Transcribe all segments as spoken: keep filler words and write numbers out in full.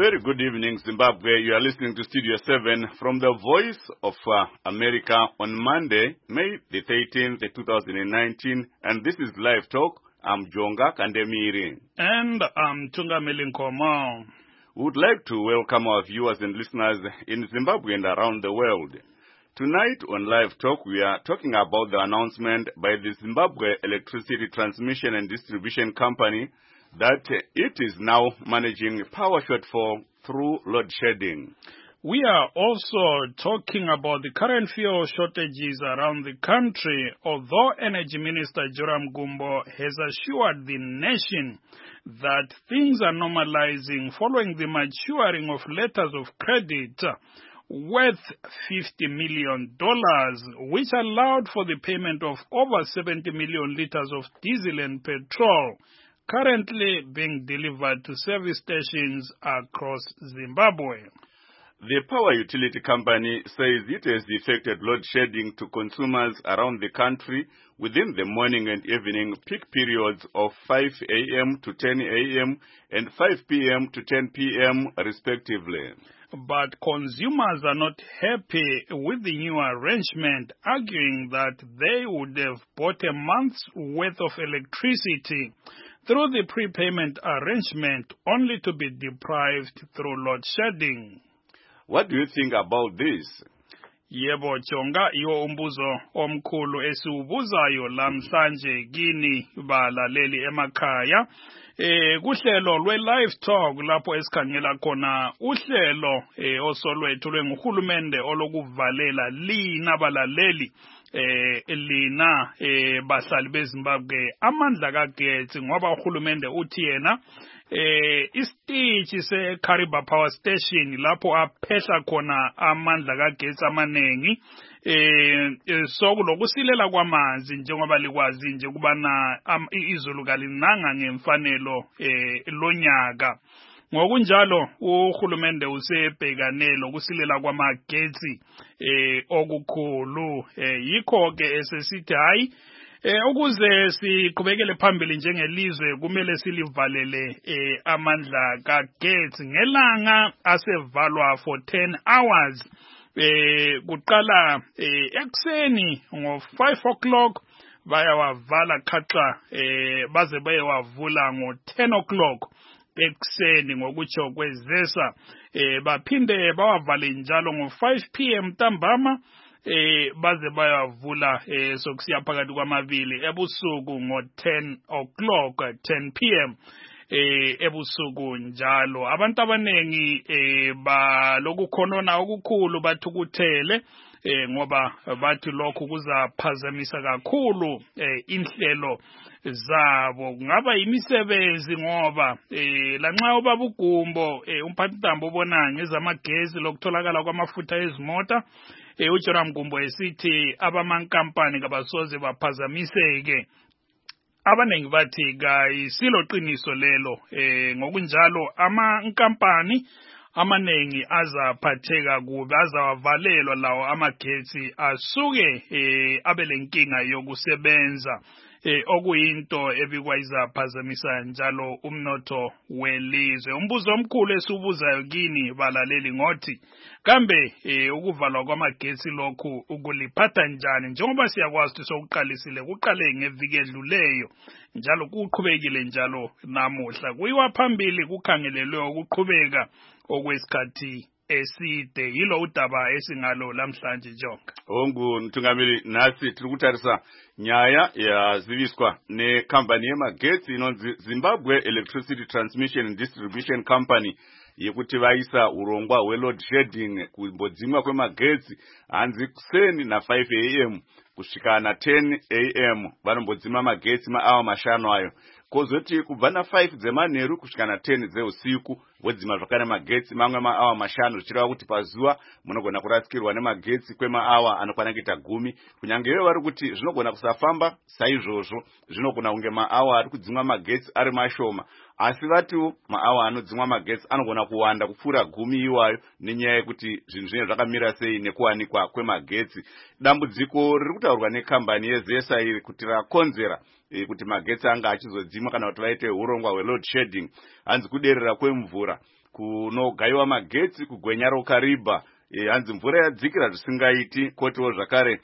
very good evening, Zimbabwe. You are listening to Studio seven from the Voice of uh, America on Monday, May the thirteenth, two thousand nineteen. And this is Live Talk. I'm Jonga Kandemiri. And I'm Tungameli Nkomo. We would like to welcome our viewers and listeners in Zimbabwe and around the world. Tonight on Live Talk, we are talking about the announcement by the Zimbabwe Electricity Transmission and Distribution Company that it is now managing power shortfall through load shedding. We are also talking about the current fuel shortages around the country, although Energy Minister Joram Gumbo has assured the nation that things are normalizing following the maturing of letters of credit worth fifty million dollars, which allowed for the payment of over seventy million liters of diesel and petrol, currently being delivered to service stations across Zimbabwe. The power utility company says it has effected load shedding to consumers around the country within the morning and evening peak periods of five a m to ten a m and five p m to ten p m respectively. But consumers are not happy with the new arrangement, arguing that they would have bought a month's worth of electricity through the prepayment arrangement, only to be deprived through load shedding. What do you think about this? Yebo Jonga, iwo umbuzo omkhulu esiubuzayo lamhlanje kini balaleli emakhaya. Eh kuhlelo lwe Live Talk lapho esikhangela khona uhlelo eh osolwethu lwenguhulumende olokuvalela lina balaleli eh lina eh bahlali beZimbabwe amandla kagetsi ngoba uhulumende uthi yena eh isiteji seKariba Power Station lapho aphehla khona amandla kagetsi amanengi eh sokulokusilela kwamanzi njengoba likwazi nje kubana izulu kalinanga ngemfanelo eh lonyaka. Ngokunjalo uhulumende usebhekanelo kusilela kwamagetsi eh okukhulu eh yikho ke esesithi hayi eh ukuze siqhubekele phambili njengelizwe kumele silivalele eh amandla kagetsi ngelanga asevalwa for ten hours eh kuqala eh ekseni ngo five o'clock bayawavala khaxa eh baze bayewavula ngo ten o'clock ekseni ngokutsho kwezesa eh baphinde bawavale njalo ngo five p m ntambama eh baze bayavula eh sokusiya phakathi kwamabili ebusuku ngo ten o'clock ten p m eh ebusuku njalo. Abantu abanengi eh balokukhonona okukhulu bathukuthele eh ngoba bathi lokhu kuzaphazamisa kakhulu eh inhlelo zabo, kungaba imisebenzi ngoba eh lanxa obabugumbo eh umphathintambo ubona ngezamagezi lokutholakala kwamafutha ezimota eh uJoram Gumbo esithi abamankampani kabasoze baphazamiseke. Abanengi bathi kayisilo qiniso lelo eh ngokunjalo amankampani amanengi azaphatheka kubi, azawavalelwa lawo amagetsi asuke eh abelenkinga yokusebenza eh okuyinto ebikwa izaphazamisa njalo umnotho welizwe. Umbuzo omkhulu esibuzayo kini balaleli ngothi kambe eh ukuvalwa kwamagetsi lokhu ukuliphatha njani njengoba siyakwazi ukuthi sokuqalisile kuqale ngeviki edluleyo njalo kuqhubekile njalo namuhla kuyiwa phambili kukhangelelwe ukuqhubeka okwesikhathi eside. Yilo udaba esingalo lamhlanje Jonga. Ongu Ntungameli nasi tikutarisa nyaya yaziviswa nekhampani yemagetsi inonzi Zimbabwe Electricity Transmission and Distribution Company yekuti vaisa urongwa we load shedding kumbodzimwa kwemagetsi hanzi kuseni na five a m kusvika na ten a m vanombodzima magetsi maawa mashanu ayo. Kozoti kubva na five dzemanheru kusvika na ten dzeusiku vodzima zvakare magetsi mamwe maawa mashanu zvichireva kuti pazuva munogona kurasikirwa nemagetsi kwemaawa anokwana kuita gumi. Kunyange ivo vari kuti zvinogona kusafamba saizvozvo, zvinogona kunge maawa ari kudzimwa magetsi ari mashoma, asi vatiwo maawa anodzimwa magetsi anogona kuwanda kupfuura gumi iwayo nenyaya yekuti zvinhu zvine zvakamira sei nekuwanikwa kwemagetsi. Dambudziko riri kutaurwa nekambani yezesa iri kuti rakonzera e, kuti magetsi anga achizodzimwa kana kuti vaite urongwa hwe load shedding hanzi kuderera kwemvura. kunogaiwa magetsi kugwenya rokaribha. E, hanzi mvura yadzikira zvisingaiti. Kotiwo zvakare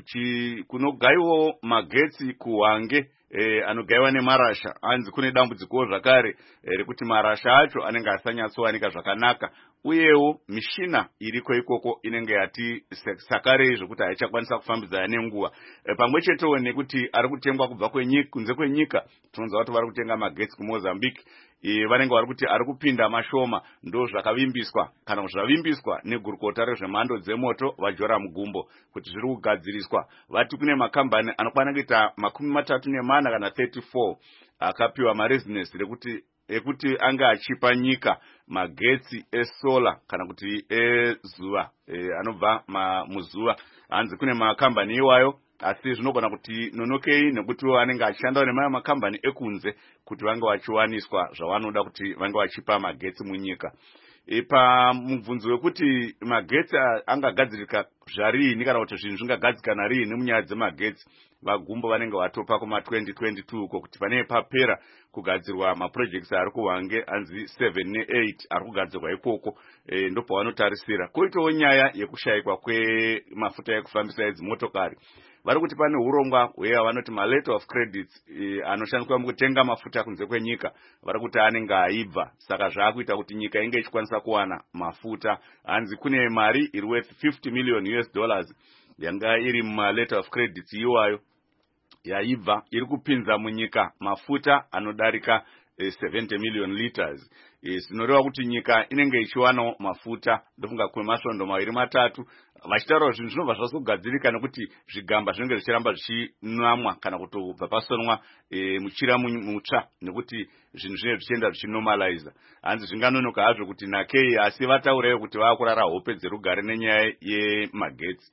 kunogaiwa magetsi kuhwange e, anogaiwa nemarasha. Hanzi kune dambudziko zvakare e, rekuti marasha acho anenge asanyatsowanika zvakanaka. Uyewo mishina iriko ikoko inenge yati sakarei zvokuti haichakwanisa kufambidzana nenguva. E, pamwe chetewo nekuti ari kutengwa kubva kwenyika, kunze kwenyika. Tinonzwa kuti vari kutenga magetsi kuMozambique. E, vanenge vari kuti ari kupinda mashoma, ndo zvakavimbiswa kana zvavimbiswa negurukota rezvemhando dzemoto vaJoram Gumbo kuti zviri kugadziriswa. Vati kune makambani anokwana kuita makumi matatu nemana kana thirty-four akapiwa marezinesi rekuti ekuti anga achipa nyika magetsi esola kana kuti ezuva e, anobva muzuva. Hanzi kune makambani iwayo, asi zvinogona kuti nonokei nekuti anenge achishandawo nemaya makambani ekunze kuti vange vachiwaniswa zvavanoda kuti vange vachipa magetsi munyika. E, pamubvunzo wekuti magetsi angagadzirika zvarini kana kuti zvinhu zvingagadzikana rini munyaya dzemagetsi, vaGumbo vanenge vatopa kuma twenty twenty-two uko kuti panenge papera kugadzirwa maprojects ari kuhwange hanzi seven ne-eight ari kugadzirwa ikoko. E, ndo pavanotarisira. Koitawo nyaya yekushayikwa kwemafuta ekufambisa edzimotokari. Vari kuti pane urongwa hweya vanoti ma-letter of credits e, anoshandiswa mukutenga mafuta kunze kwenyika. Vari kuti anenge aibva, saka zvaakuita kuti nyika inge ichikwanisa kuwana mafuta. Hanzi kune mari iri worth fifty million U S dollars yanga iri ma-letter of credits iwayo yaibva iri kupinza munyika mafuta anodarika e, seventy million liters. Zinoreva kuti nyika inenge ichiwanawo mafuta ndofunga kwemasvondo maviri matatu. Vachitaura zvinhu zvinobva zvazogadzirika nekuti zvigamba zvinenge zvichiramba zvichinamwa kana kutobva pasonwa e, muchira mutsva nekuti zvinhu zvinenge zvichienda zvichinormaliza. Hanzi zvinganonoka hazvo kuti nakei, asi vataurewo kuti vakurara hope dzerugare nenyaya yemagetsi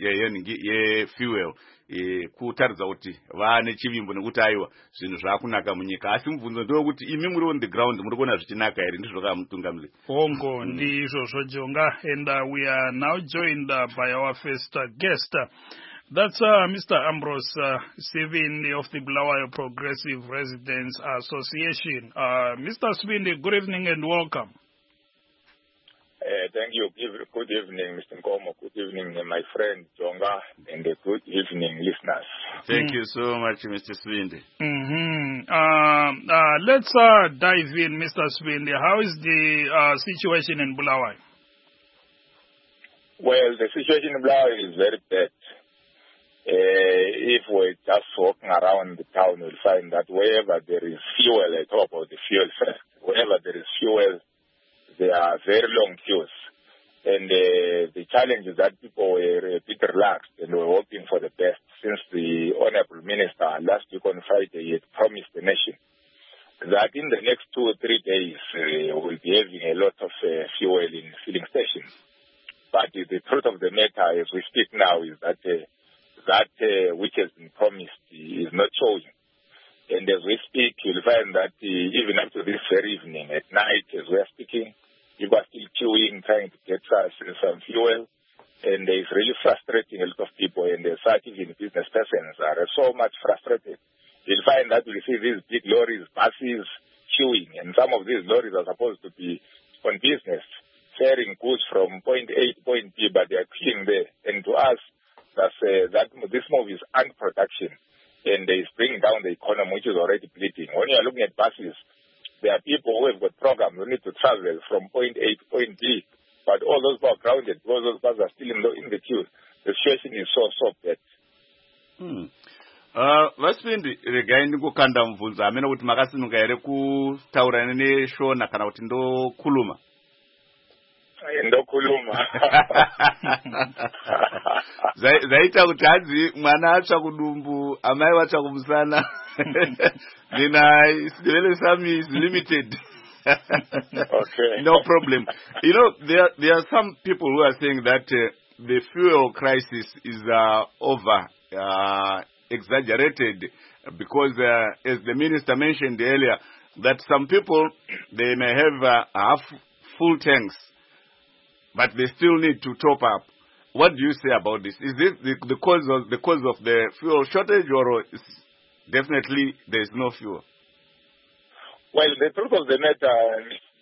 yefuel e, kutaridza kuti vane chivimbo nekuti aiwa zvinhu zvakunaka munyika. Asi mubvunzo ndewekuti imi muri on the ground muri kuona zvichinaka here? Ndizvo kamutungamiri. Hongo ndizvozvo Jonga, and uh, we are now joined uh, by our first uh, guest. Uh, that's uh, Mister Ambrose uh, Sibindi of the Bulawayo Progressive Residents Association. Uh, Mister Sibindi, good evening and welcome. Uh, thank you. Good evening, Mister Nkomo. Good evening, my friend Jonga, and uh, good evening, listeners. Thank mm. you so much, Mister Sibindi. Mm-hmm. uh, uh, let's uh, dive in, Mister Sibindi. How is the uh, situation in Bulawayo? Well, the situation in Bulawayo is very bad. Uh, if we're just walking around the town, we'll find that wherever there is fuel, I talk about the fuel first, wherever there is fuel, there are very long queues. And uh, the challenge is that people were a bit relaxed and were hoping for the best, since the Honorable Minister last week on Friday had promised the nation that in the next two or three days uh, we'll be having a lot of uh, fuel in filling stations. But uh, the truth of the matter as we speak now is that uh, that uh, which has been promised is not showing. And as we speak, you'll find that uh, even up to this very evening, at night, as we are speaking, people are still queuing, trying to get us some fuel. And it's really frustrating a lot of people. And as such, even business persons are so much frustrated. You'll find that we see these big lorries, buses, queuing. And some of these lorries are supposed to be on business, carrying goods from point A to point B, but they are queuing there. And to us, that's, uh, that this move is unproduction. And it's bringing down the economy, which is already bleeding. When you are looking at buses, there are people who have got programs who need to travel from point A to point B, but all those people are grounded because those buses are still in the, in the queue. The situation is so, so bad. Hmm. Uh, Vasipindi, regai ndikukanda mubvunzo amene kuti makasinuka here kutaurana neshona kana kuti ndokhuluma? Ndokhuluma. Zaita kuti hadzi mwana atsva kudumbu, amai vatsva kumusana. Then I, the sum is limited. Okay. No problem. You know, there there are some people who are saying that uh, the fuel crisis is uh, over uh, exaggerated because, uh, as the minister mentioned earlier, that some people they may have uh, half full tanks, but they still need to top up. What do you say about this? Is this the, the cause of the cause of the fuel shortage, or is definitely there is no fuel? Well, the truth of the matter,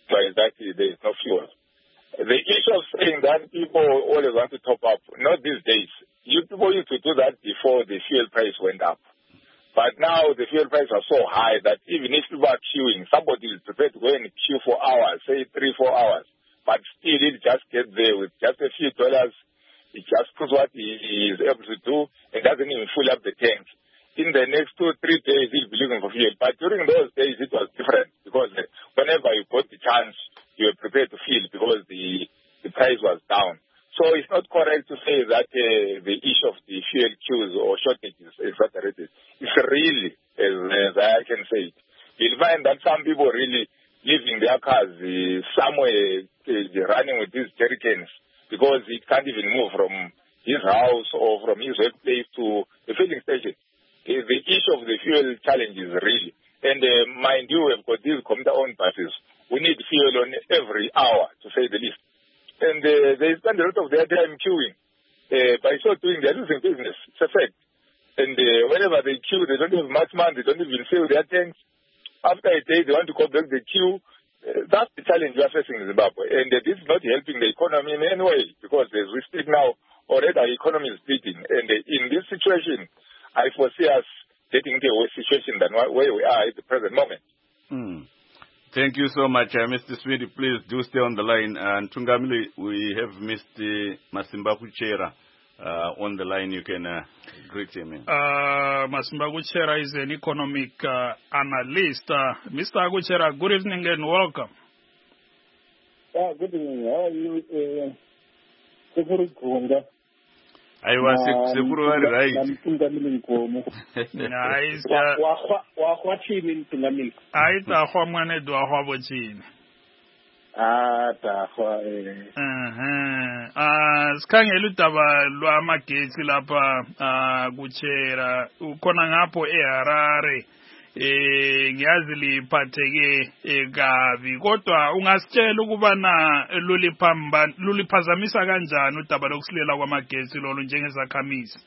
why is that there is no fuel. The issue of saying that people always want to top up, not these days. You people used to do that before the fuel price went up. But now the fuel prices are so high that even if people are queuing, somebody is prepared to go and queue for hours, say three, four hours. But still, it just gets there with just a few dollars. It just puts what he is able to do and doesn't even fill up the tank. In the next two, three days, he'll be looking for fuel. But during those days, it was different because whenever you got the chance, you were prepared to fill because the, the price was down. So it's not correct to say that uh, the issue of the fuel queues or shortages is exaggerated. It's really, as, as I can say it. You'll find that some people really leaving their cars uh, somewhere uh, running with these jerrycans because it can't even move from his house or from his workplace to the filling station. Uh, the issue of the fuel challenge is really. And uh, mind you, we've got these commuter-owned buses. We need fuel on every hour, to say the least. And uh, they spend a lot of their time queuing. Uh, by so doing, they're losing business. It's a fact. And uh, whenever they queue, they don't have much money. They don't even fill their tanks. After a day, they want to go back the queue. Uh, that's the challenge we are facing in Zimbabwe. And uh, this is not helping the economy in any way because as we speak now, already our economy is bleeding. And uh, in this situation, I foresee us getting into a worse situation than where we are at the present moment. Hmm. Thank you so much, uh, Mister Smith. Please do stay on the line. And uh, Tungamili, we have Mister Masimba Kuchera uh, on the line. You can uh, greet him. Uh, Masimba Kuchera is an economic uh, analyst. Uh, Mister Kuchera, good evening and welcome. Uh, good evening. How are you? Uh, I was Sekuru right. Nice. What you mean to me? I thought I'm going to do a hobby. Ah, uh-huh. Uh, Skangelu taba lwa magetsi lapha uh, Kuchera ukhona ngapho eHarare eh ngiyazi liphatheke ekabi kodwa ungasitshela ukuba na luliphamba luliphazamisa kanjani udaba lokusilela kwamagetsi lolu njengezakhamizi.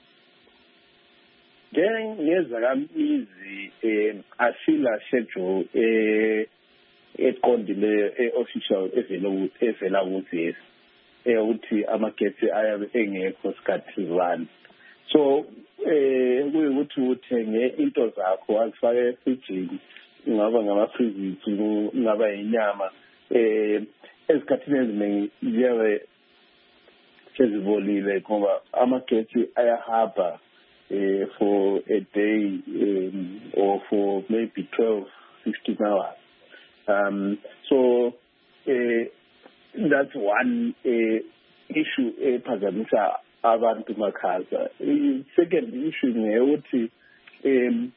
Ngezakhamizi eh asila schedule eh eqondile e-official evela evela ukuthi eh uthi amagetsi ayabe engekho sikhathi one. So eh kuyukuthi uthenge into zakho azifake efrijini ingaba ngama-freezers ingaba inyama eh esikhathini eziningi ziyabe sezibolile ngoba amagetsi ayahamba eh for a day um, or for maybe twelve, sixteen hours. Um, so uh, that's one uh, issue ephazamisa abantu makhaza. The second issue ngeyuthi um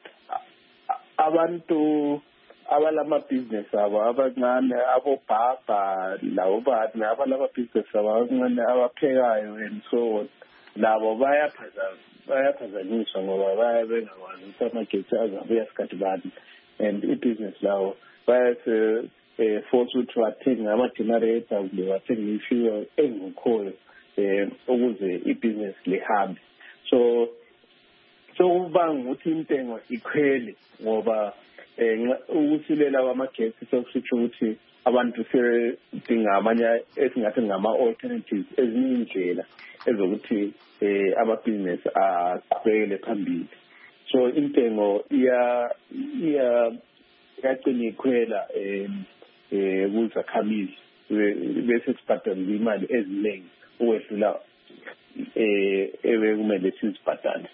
abantu abalama business abo abancane abobhaba labo bani abalama business abancane abaphekayo and so on labo bayaphazama bayaphazanyiswa ngoba bayabe bengakwazi ukuthi amagetsi azabuya sikhathi bani and i-business lawo bayase eh force ukuthi bathenge ama-generator kumbe bathenge i-fuel engekhoyo eh ukuze i-business lihambe. So so ubanga ukuthi intengo ikhwele ngoba eh ukusilela kwamagetsi sokusho ukuthi abantu sedinga amanye esingathi ngama-alternatives ezinye indlela ezokuthi eh ama-business aqhubekele phambili. So intengo iya iya yagcina ikhwela em eh kuzakhamizi bese sibhadala imali eziningi ukwedlula eh ebekumele sizibhadale.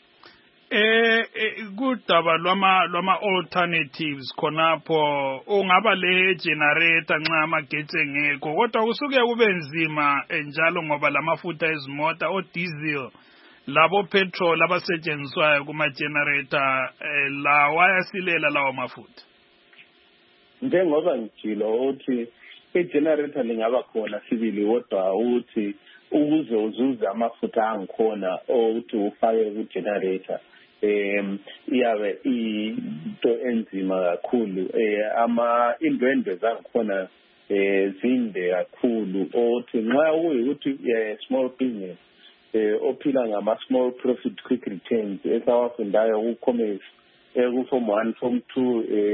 Eh kudaba lwama lwama alternatives khonapho ungaba le generator nxa amagetsi engekho kodwa kusuke kube nzima njalo ngoba lamafutha ezimota o diesel labo petrol abasetshenziswayo kuma generator la wayasilela lawo mafutha. Njengoba ngijilo uthi i-generator lingaba khona sibili kodwa uthi ukuze uzuze amafutha angikhona ukuthi ufake ku-generator um iyabe into enzima kakhulu eh ama indwendwe zangikhona eh zinde kakhulu uthi nxa uyukuthi small business eh ophila ngama small profit quick returns esawafundayo ku commerce eh ku form one form two eh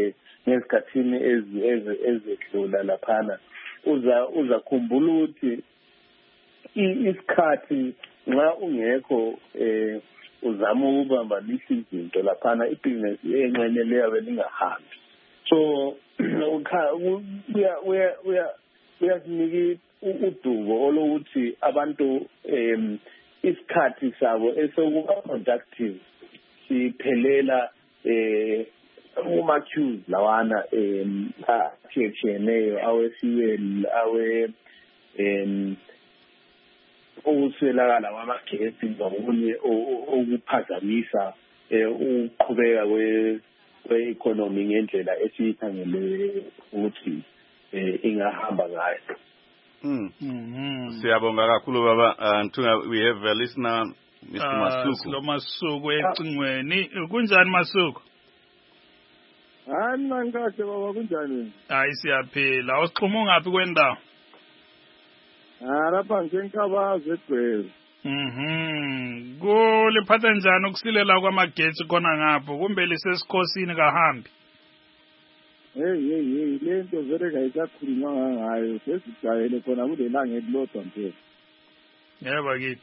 ngezikhathini ezedlula laphana uza uzakhumbula ukuthi isikhathi nxa ungekho eh uzama ukubambanisa izinto laphana ibhizinesi enxenye leyabe lingahambi so uya uya uya uyasinika udubo olokuthi abantu em isikhathi sabo esokuba productive siphelela eh uma queues lawana em atshiyeneyo awefuel awe em ukuswelakala kwamagesi ngokunye okuphazamisa ukuqhubeka kwe-economy ngendlela esiyikhangele ukuthi ingahamba ngayo. Siyabonga kakhulu baba. Ntunga, we have a listener, Mister Masuku. Lo Masuku ecingweni. Kunjani Masuku? Hayi mina ngikahle baba, kunjani? Hayi siyaphila. Usixhuma ngaphi kwendawo? Ah, lapha ngeNkabazo eGqwele. Mhm. Kuliphatha njani ukusilela kwamagetsi khona ngapho? Kumbe lisesikhosini kahambi? Hey hey hey, lento vele kayisakhulunywa ngayo. Sesijayele khona kulelanga elilodwa nje. Yebo kithi.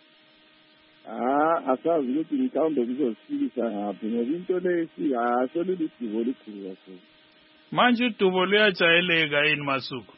Ah, asazi ukuthi mhlawumbe kuzosikisa ngaphi ngoba into lesi asoluludubo olukhulu kakhulu. Manje udubo luyajayeleka yini Masuku?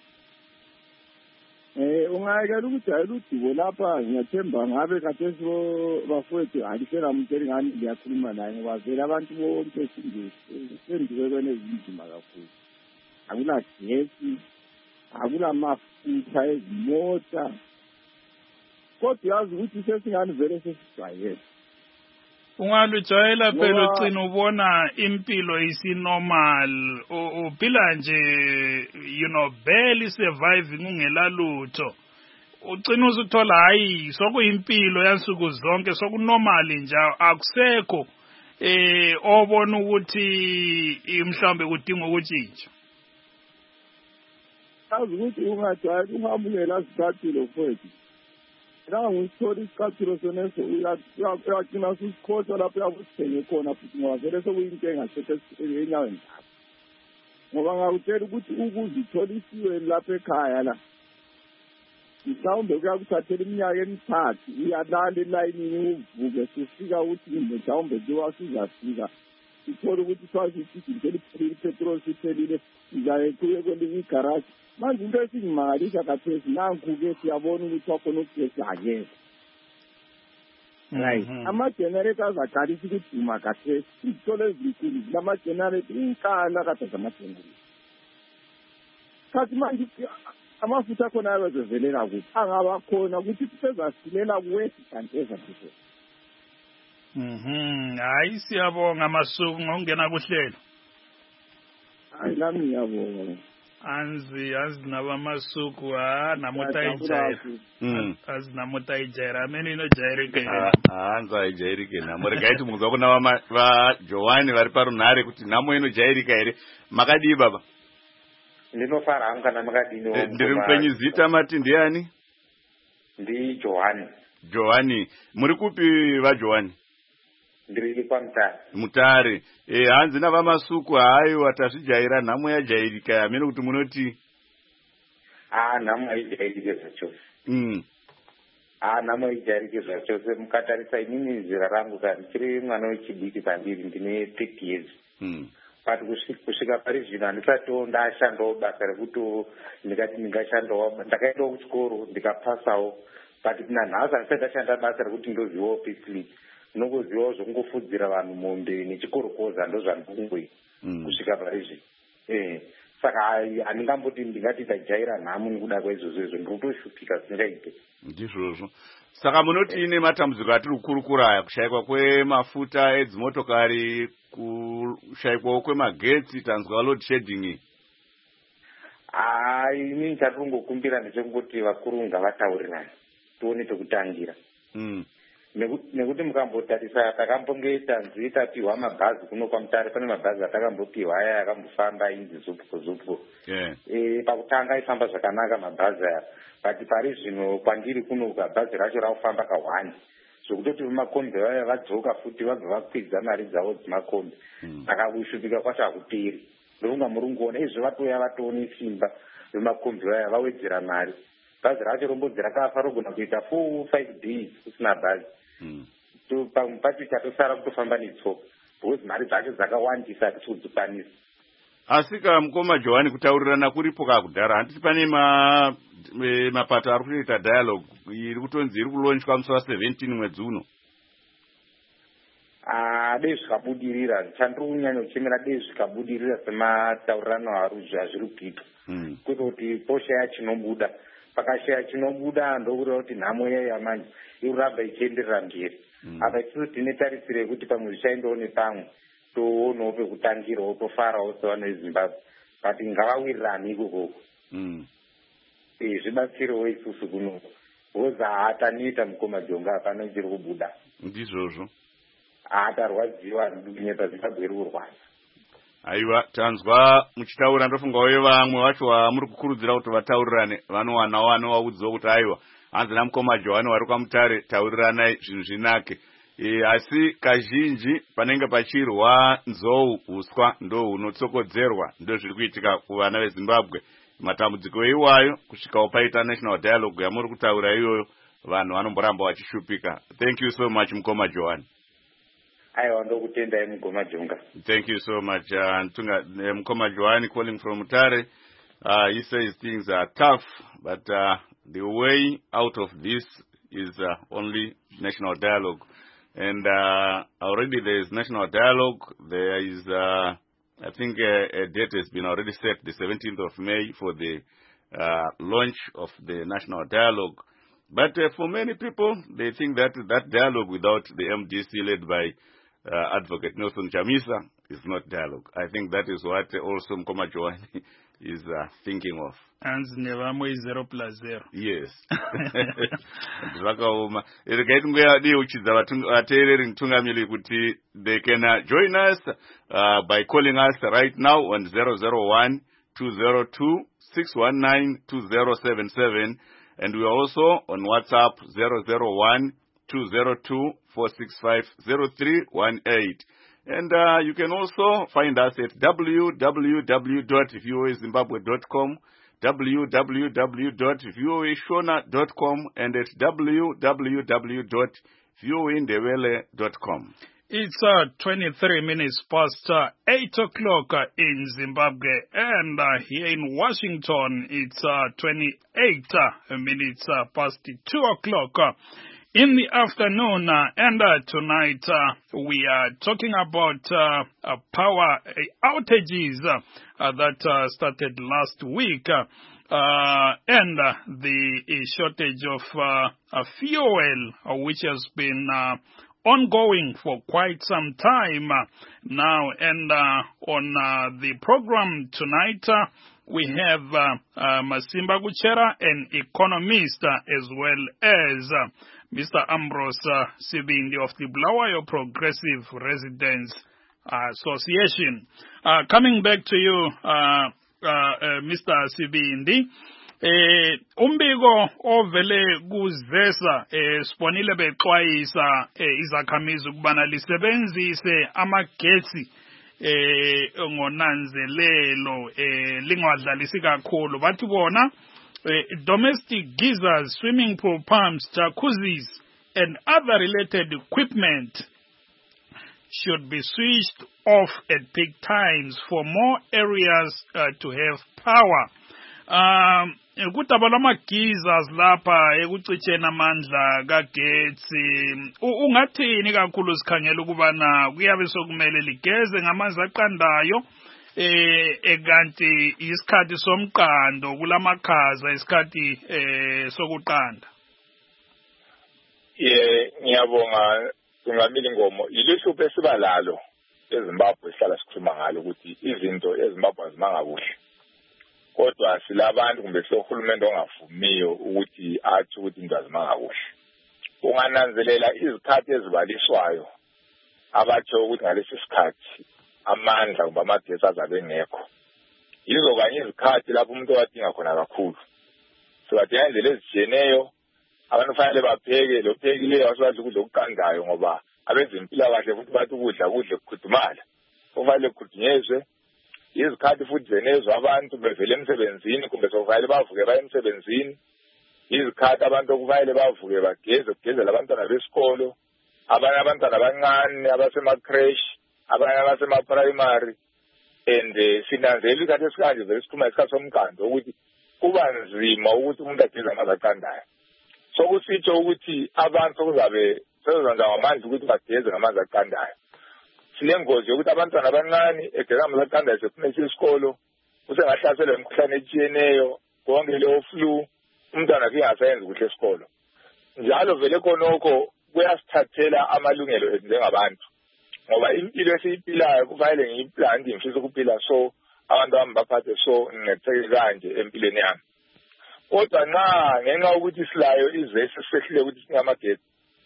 Eh ungayekela ukujayela udubo lapha ngiyathemba ngabe kade so bafowethu alisela umtsheli ngani ngiyakhuluma naye ngoba vele abantu bonke sendiwe kwenezinzima kakhulu. Akula gesi, akula mafutha ezimota. Kodwa yazi ukuthi sesingani vele sesijayele. Ungalujayela phela ucina ubona impilo isinormal uphila nje you know barely surviving ungelalutho ucina uzuthola hayi sokuyimpilo yansuku zonke sokunormal nje akusekho eh obona ukuthi mhlambe kudinga ukutshintsha yazi ukuthi ungajayela ungamukela sikathilo mfowethu la ngithola isikhathilo soneso uyaqina usikhosa lapho yakuthenge khona futhi ngoba vele sokuyintenga sethe enyaweni zakho ngoba ngakutshela ukuthi ukuzithola isiwe lapha ekhaya la mhlawumbe kuyakuthathela iminyaka emithathu uyalala elayinini uvuke sufika ukuthi mhlawumbe njengoba sizafika sithole ukuthi swasithi ngeli petrol siphelile sizayeqhubeka kwelinye igaraji manje into esingimangalisa kathesi nanku-ke siyabona ukuthi wakhona ukugesi akekho right ama-generators aqalisa ukuduma kathesi izitolo ezinkulu zinama-generator inkala kade zama-generator khathi manje amafutha akhona abezevelela kuphi angaba khona ukuthi sezasilela kuwesi kanti ezathiso mhm hayi siyabonga Masuku ngokungena kuhlelo hayi lami ngiyabonga anzi azinaba Masuku ha namota ijayira azi namota ijayira amene ino jayirike ah anza ijayirike namore gaiti muza kuna va Joani vari parunhare kuti namo ino jayirika ere makadi baba ndinofara hanga na makadino ndiri mpenyu zita mati ndiani ndi Joani Joani muri kupi va Joani ndiri kwa Mutare Mutare eh hanzi na vaMasuku hayo watazvijaira nhamo yajairika amene kuti munoti ah nhamo yajairike zvacho mm ah nhamo yajairike zvacho mukatarisa inini zera rangu kandi chiri mwana wechidiki pandiri ndine thirty years mm but kusvika pari zvino handisati ndashandawo basa rekuti ndikati ndingashandawo ndakaendawo kuchikoro ndikapasawo but nanhasi handisati ndashanda basa rekuti ndozivawo payslip nokuzivawo zvokungofudzira vanhu mombe nechikorokoza ndo zvandikungoi kusvika pari zvino eh saka handingamboti ndingati ndajaira nhamo nekuda kwaizvozvo izvo ndinotoshupika zvisingaite ndizvozvo saka munoti ine matambudziko atiri kukurukura aya kushayikwa kwemafuta edzimotokari kushayikwawo kwemagetsi tanzwa load shedding hai ini chatongokumbira ndechekungoti vakuru ngavataurirane tione pekutangira mm nekuti mukambotarisa takambongeita nzwi tapiwa mabhazi kuno kwaMutare pane mabhazi atakambopiwa aya akambofamba inzi zupko zupko yeah. e, pakutanga aifamba zvakanaka mabhazi aya but pari zvino kwandiri kuno bhazi racho rakufamba kahwani zvokutoti vemakombi vaya vadzoka futi vabva vakwidza mari dzavo dzemakombi saka kushupika kwacho hakuperi runga murungona izvi vatoya vatone simba vemakombiyuta aya vawedzera mari bhazi racho rombodzi rakafa rogona kuita four five days kusina bhazi pacho chatosara kutofamba netsoka because mari dzacho dzakawandisa atichiudzikwanisa. Asi kamukoma Johani kutaurirana kuripo kakudhara handiti pane ma mapato ari kuita dialogue iri kutonzi iri kulonchwa musi wa-seventeen mwedzi uno. Ah, dei zvikabudirira chandiri kunyanya kuchemera dei zvikabudirira semataurirano hazviri kuitwa kwete kuti poshaya chinobuda pakashaya chinobuda ndokureva kuti nhamo yaiya manje ikuramba ichienderera mberi apa isusu tine tarisiro yekuti pamwe zvichaendawo nepamwe toonawo pekutangirawo tofarawo sevana vezimbabwe but ngavawirirani ikokoko zvibatsirewo isusu kuno because haataniita mukoma jonga hapana chiri kubuda ndizvozvo hatarwadziwa nyika zimbabwe iri kurwadza. Aiwa tanzwa muchitaura ndofunga uye vamwe vacho vamuri kukurudzira kuti vataurirane vanowanawo vanovaudzawo kuti aiwa hanzi namukoma Johani wari kwamutare tauriranai zvinhu zvinake. E, asi kazhinji panenge pachirwa nzou uswa ndo hunotsokodzerwa ndo zviri kuitika kuvana veZimbabwe. Matambudziko iwayo kusvikawo paita national dialogue yamuri kutaura iyoyo vanhu vanomboramba vachishupika. Thank you so much mukoma Johani. Aiwa ndokutendai mukoma Jonga. Thank you so much uh, Ntunga uh, mukoma Johani calling from Mutare. Uh, he says things are tough but uh, the way out of this is uh, only national dialogue. And uh, already there is national dialogue. There is, uh, I think, a, a date has been already set, the seventeenth of May, for the uh, launch of the national dialogue. But uh, for many people, they think that that dialogue without the M D C led by uh, Advocate Nelson Chamisa is not dialogue. I think that is what also Mkoma Johani is uh, thinking of. And never more zero plus zero. Yes. Zvakaoma. Irikaiti nguya diuchidza vateereri Ntungamiri kuti they can uh, join us uh, by calling us right now on zero zero one two zero two six one nine two zero seven seven, and we are also on WhatsApp zero zero one two zero two four six five zero three one eight. And uh, you can also find us at w w w dot v o a zimbabwe dot com, w w w dot v o a shona dot com, and at w w w dot v o a ndebele dot com. It's uh, twenty-three minutes past uh, eight o'clock uh, in Zimbabwe, and uh, here in Washington, it's uh, twenty-eight uh, minutes uh, past two o'clock. Uh, In the afternoon, uh, and uh, tonight uh, we are talking about uh, uh, power outages uh, uh, that uh, started last week, uh, uh, and uh, the uh, shortage of uh, uh, fuel, uh, which has been uh, ongoing for quite some time uh, now. And uh, on uh, the program tonight, uh, we have uh, uh, Masimba Kuchera, an economist, uh, as well as uh, Mister Ambrose uh, Sibindi of the Bulawayo Progressive Residents Association. Uh, coming back to you, uh, uh, uh, Mister Sibindi, eh, umbiko ovele kuzesa eh, sibonile bexwayisa eh, izakhamizi ukubana lisebenzise amagetsi eh ngonanzelelo eh lingadlalisi kakhulu bathi bona Uh, domestic geysers, swimming pool pumps, jacuzzis, and other related equipment should be switched off at peak times for more areas uh, to have power. Um, kutabala ama-geysers lapha ekucitsheni amandla kagetsi ungathini kakhulu sikhangela ukubana kuyabe sokumele ligeze ngamanzi aqandayo eh ekanti isikhathi somqando kulamakhaza isikhathi eh sokuqanda. Yeah, ngiyabonga Ntungamili Ngomo. Ilisho esibalalo eZimbabwe sihlala sikhuluma ngalo ukuthi izinto eZimbabwe azimanga kuhle. Kodwa silabantu kumbe sohulumende ongavumiyo ukuthi athi ukuthi into azimanga kuhle. Ungananzelela izikhathi ezibaliswayo abatsho ukuthi ngalesi sikhathi amandla kumbe amagesi azabe ngekho. Yizo kanye izikhathi lapho umuntu wadinga khona kakhulu. Siwadinga indlela ezijeneyo, abantu fanele bapheke, lo phekileyo asikwazi ukudla okuqandayo ngoba abezempilakahle futhi bathi ukudla kudle kukhudumala. Kufanele kukhudumezwe izikhathi futhi zenezwa abantu bevele emsebenzini kumbe sokufanele bavuke baye emsebenzini, izikhathi abantu okufanele bavuke bageze kugezela abantwana besikolo, abanye abantwana abancane abasema-creche, abanye abasema-primary. And sinanzela isikhathi esikanje vele sikhuluma isikhathi somkando ukuthi kuba nzima ukuthi umuntu ageze amanzi aqandayo. So kusitsho ukuthi abantu sokuzabe sezenza ngamandla ukuthi bageze ngamanzi aqandayo. Silengozi yokuthi abantwana abancane egeza amanzi aqandayo sephumisa isikolo usengahlaselwa imikhuhlane etshiyeneyo, konke leyo flu, umntwana ke engasayenzi kuhle esikolo. Njalo vele khonokho kuyasithathela amalungelo ethu njengabantu, ngoba impilo esiyiphilayo kufanele ngiyiplani ngifisa ukuphila so, abantu bami baphathe so, nginetheke kanje empilweni yami. Kodwa nxa ngenxa ukuthi silayo izesi sehlile ukuthi singamagetsi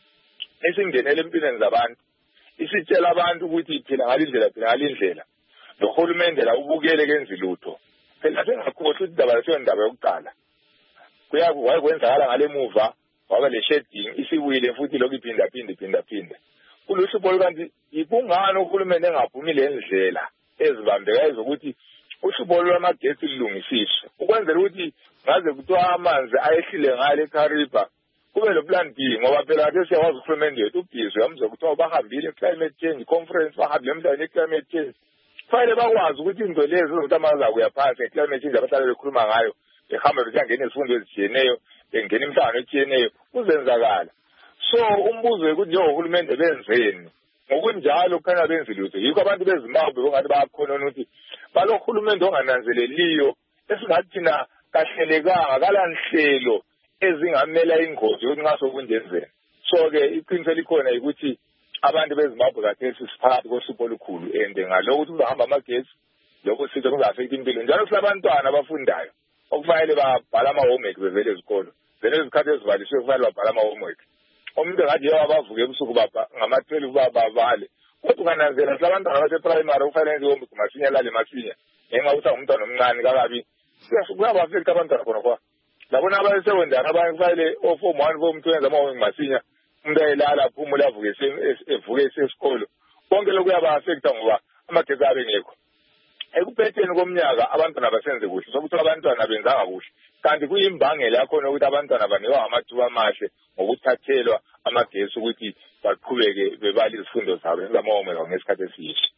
esingenele empilweni zabantu, isitshela abantu ukuthi phila ngalindlela phila ngalindlela, nohulumende la ubukele kenzi lutho. Phela sengakhohlwa ukuthi indaba leyo ndaba yokuqala kuyakuwaye kwenzakala ngale muva waba le shedding isiwile futhi lokhu iphinda phinda phinda phinda. Kuluhlupho kanti ikungani uhulumende engaphumi le ndlela ezibambekayo zokuthi uhlupho lwamagetsi lulungisiswe ukwenzela ukuthi ngaze kuthiwa amanzi ayehlile ngale eKariba kube lo plan B, ngoba phela kade siyakwazi uhulumende yethu ubhizi yamza kuthiwa bahambile climate change conference bahambile emhlabeni climate change. Kufanele bakwazi ukuthi into lezi zokuthi amanzi akuya phansi climate change abahlale bekhuluma ngayo behamba besiyangena izifundo ezitshiyeneyo bengena imhlangano etshiyeneyo kuzenzakala. So umbuzo ukuthi njengohulumende benzeni ngokunjalo kukhanya benzi lutho. Yikho abantu beZimbabwe bongathi bayakhona ukuthi balohulumende ongananzeleliyo esingathi thina kahlelekanga kalanhlelo ezingamela ingozi ukuthi ngaso kunjenzeni. So ke iqiniso likhona ukuthi abantu beZimbabwe kathesi siphakathi kohlupho olukhulu and ngalokho ukuthi uzahamba amagetsi lokho sizo kuzafika impilo. Njalo silabantwana abafundayo okufanele babhala ama-homework bevele ezikolo. Vele izikhathi ezivaliswe kufanele babhala ama-homework. Umuntu ngathi yabavuke ebusuku baba ngama-twelve babavale. Kodwa kananzela silabantwana abaseprimary okufanele enze homework masinya lale masinya. Ngenxa ukuthi umntwana omncane kakabi kuyabafekta abantwana khona kwa. Labona abasesekondari abanye kufanele o-form one form two enza ama-homework masinya. Umuntu ayelala aphumule avuke evuke esesikolo. Konke lokhu kuyabafekta ngoba amagetsi abe ngekho. Ekuphetheni komnyaka abantwana basenze kuhle sokuthi abantwana benzanga kuhle, kanti kuyimbangela yakhona ukuthi abantwana banikwa amathuba amahle ngokuthathelwa amagetsi ukuthi baqhubeke bebala izifundo zabo ngama-homework ngesikhathi esiyiso.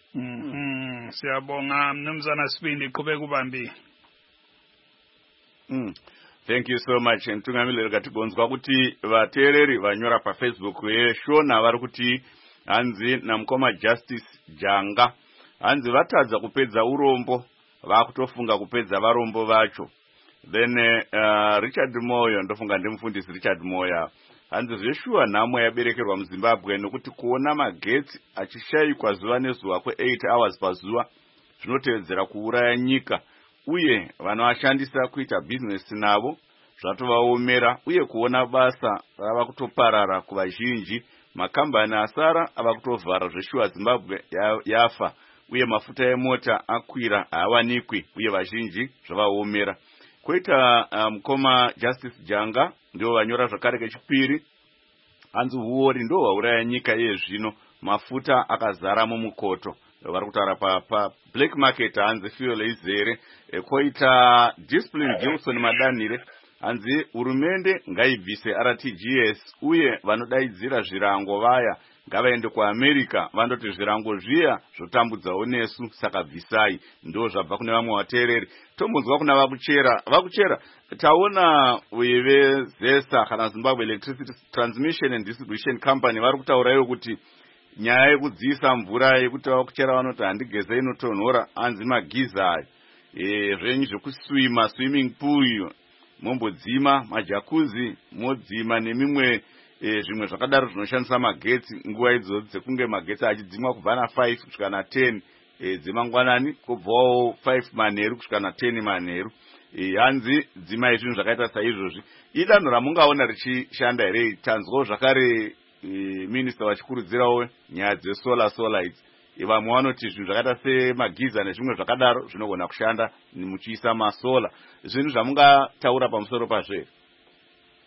Mhm, siyabonga Mnumzana Sibindi, qhubeka ubambi. Mm. Thank you so much. Ntungamile katigonzwa kuti vateereri vanyora pa Facebook yeshona vari kuti hanzi namukoma Justice Janga hanzi vatadza kupedza urombo vakutofunga kupedza varombo vacho. Then uh, Richard Moyo ndofunga ndimufundisi Richard Moyo hanzi zveshuwa nhamo yaberekerwa muZimbabwe nokuti kuona magetsi achishayikwa zuva nezuva kwe eight hours pazuva zvinotevedzera kuuraya nyika uye vanovashandisa kuita business navo zvatovaomera uye kuona basa rava kutoparara kuvazhinji. Makambani asara ava kutovhara zveshuwa Zimbabwe yafa uye mafuta emota akwira haawanikwi uye vazhinji zvavaomera. Koita mukoma um, Justice Janga ndio vanyora zvakare kechipiri hanzi huori ndo hwauraya nyika yezvino mafuta akazara mumukoto vari kutaura pa, pa black market hanzi fuel izere. E, koita Discipline Gilson Madanire hanzi hurumende ngaibvise R T G S uye vanodaidzira zvirango vaya ngavaende kuAmerica vandoti zvirango zviya zvotambudzawo nesu saka bvisai. Ndo zvabva kune vamwe vateereri. Tombonzwa kuna vakuchera vakuchera taona uye ZESA kana Zimbabwe Electricity Transmission and Distribution Company vari kutaurayo kuti nyaya yekudziisa mvura yekuti vakuchera vanoti handigeze inotonhora hanzi magiza e, zvenyu zvekuswima swimming pool mombodzima majakuzi modzima nemimwe e, zvimwe zvakadaro zvinoshandisa magetsi nguva idzo dzekunge magetsi achidzimwa kubva na five kusvika na ten e, dzemangwanani kubvawo five manheru kusvika na ten manheru. E, hanzi dzimai zvinhu zvakaita saizvozvi idanho ramungaona richishanda here. Tanzwawo zvakare e, minista vachikurudzirawo nyaya dzesolar solar idzi. E, vamwe vanoti zvinhu zvakaita semagiza nezvimwe zvakadaro zvinogona kushanda muchiisa masola. Zvinhu zvamungataura pamusoro pazvo here?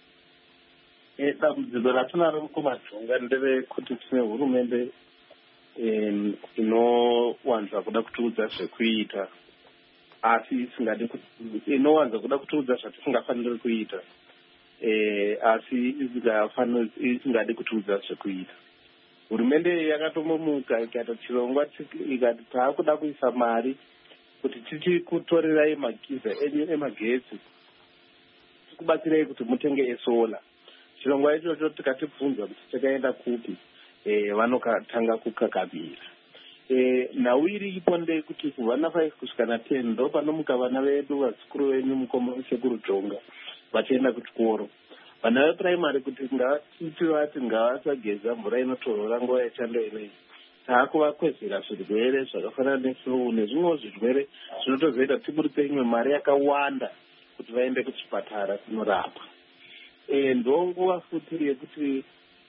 dambudziko ratinaro mukomadhonga ndere kuti tine hurumende um, inowanza kuda kutiudza zvekuita asi isingadi inowanza kuda kutiudza zvatisingafaniri kuita eh, asi isingafani isingadi kutiudza zvekuita. Hurumende yakatomomuka ikati chirongwa ikati taakuda kuisa mari kuti tichikutorerai magiza enyu emagetsi tikubatsirei kuti mutenge esola. Chirongwa ichocho tikatibvunza kuti takaenda kupi, eh, vanotanga kukakavira. Eh, nhau iripo ndeyekuti kubva na five kusvika na ten ndo panomuka vana vedu vazukuru venyu mukoma sekuru Jonga vachienda kuchikoro. Vana vepuraimari kuti ngatiti vati ngavasageza mvura inotonhora nguva yechando ineyi, taakuvakwezera zvirwere zvakafanana neflu nezvimwewo zvirwere zvinotozoita tiburitse imwe mari yakawanda kuti vaende kuchipatara kunorapa. E, ndonguva futi yekuti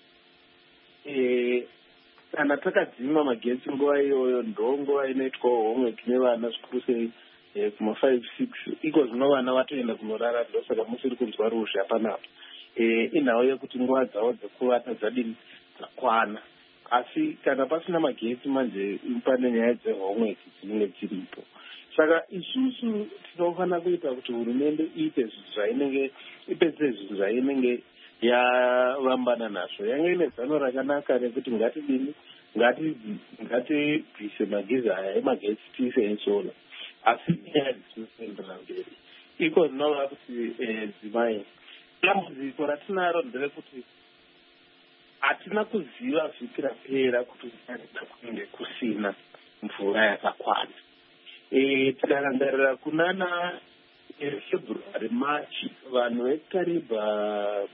e, kana takadzima magetsi nguva iyoyo ndonguva inoitwawo homework nevana zvikuru sei e, kuma five six iko zvino vana vatoenda kunorara, ndosaka musiri kunzwa ruzha panapa. E, inhau yekuti nguva dzavo dzekuvata dzadini dzakwana, asi kana pasina magetsi manje pane nyaya dzehomework dzinenge dziripo. Saka isusu tinofanira kuita kuti hurumende iite zvinhu zvainenge ipedze zvinhu zvainenge yavambana nazvo. Yange ine zano rakanaka rekuti ngatidini ngatibvise magiza aya emagetsi tiise esola, asi nyaya dzinoenderera mberi iko zvinova kuti dzimai dambudziko ratinaro nderekuti hatina kuziva vhiki rapera kuti kunge kusina mvura yakakwana. E, tikarangarira kunana February March vanhu vekaribha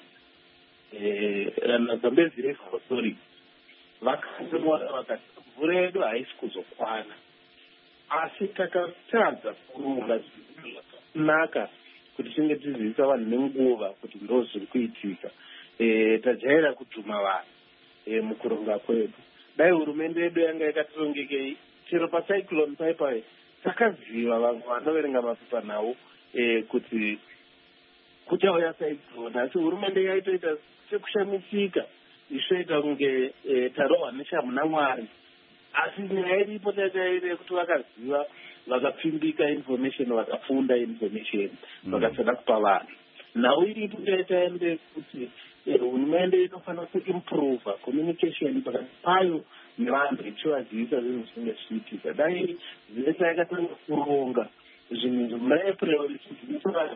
Zambezi Reef Authority vakaona vakati mvura yedu haisi kuzokwana, asi takatadza kuronga zvinhu zvakanaka kuti tinge tiziisa vanhu nenguva kuti ndo zviri kuitika. E, tajaira kudhuma vanhu e, mukuronga kwedu. Dai hurumende yedu yanga yakatirongekei chero pacyclone paipai takaziva vanhu vanoverenga mapepa nawo e, kuti kuchauya cyclone, asi hurumende yaitoita sekushamisika ichoita kunge e, tarohwa nechamuna Mwari, asi nyaya iripo tataire kuti vakaziva vakapfimbika information vakafunda information vakasada kupa vanhu. Nhau iripo taitaende kuti hurumende inofanira kuimprova communication pakati payo nevanhu ichivaziisa zvinhu zvinenge zvichiitika. Dai zvese yakatanga kuronga zvinhu muna April ichiziisa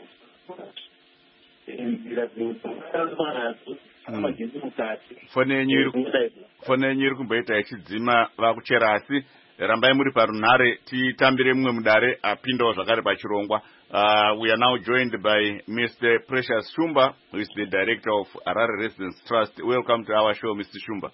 nzira dzinoazo amagezi mukati. Fone yenyu iri kumboita ichidzima vakuchera, asi rambai muri parunhare titambire mumwe mudare apindawo zvakare pachirongwa. Uh, we are now joined by Mister Precious Shumba, who is the director of Harare Residence Trust. Welcome to our show, Mister Shumba.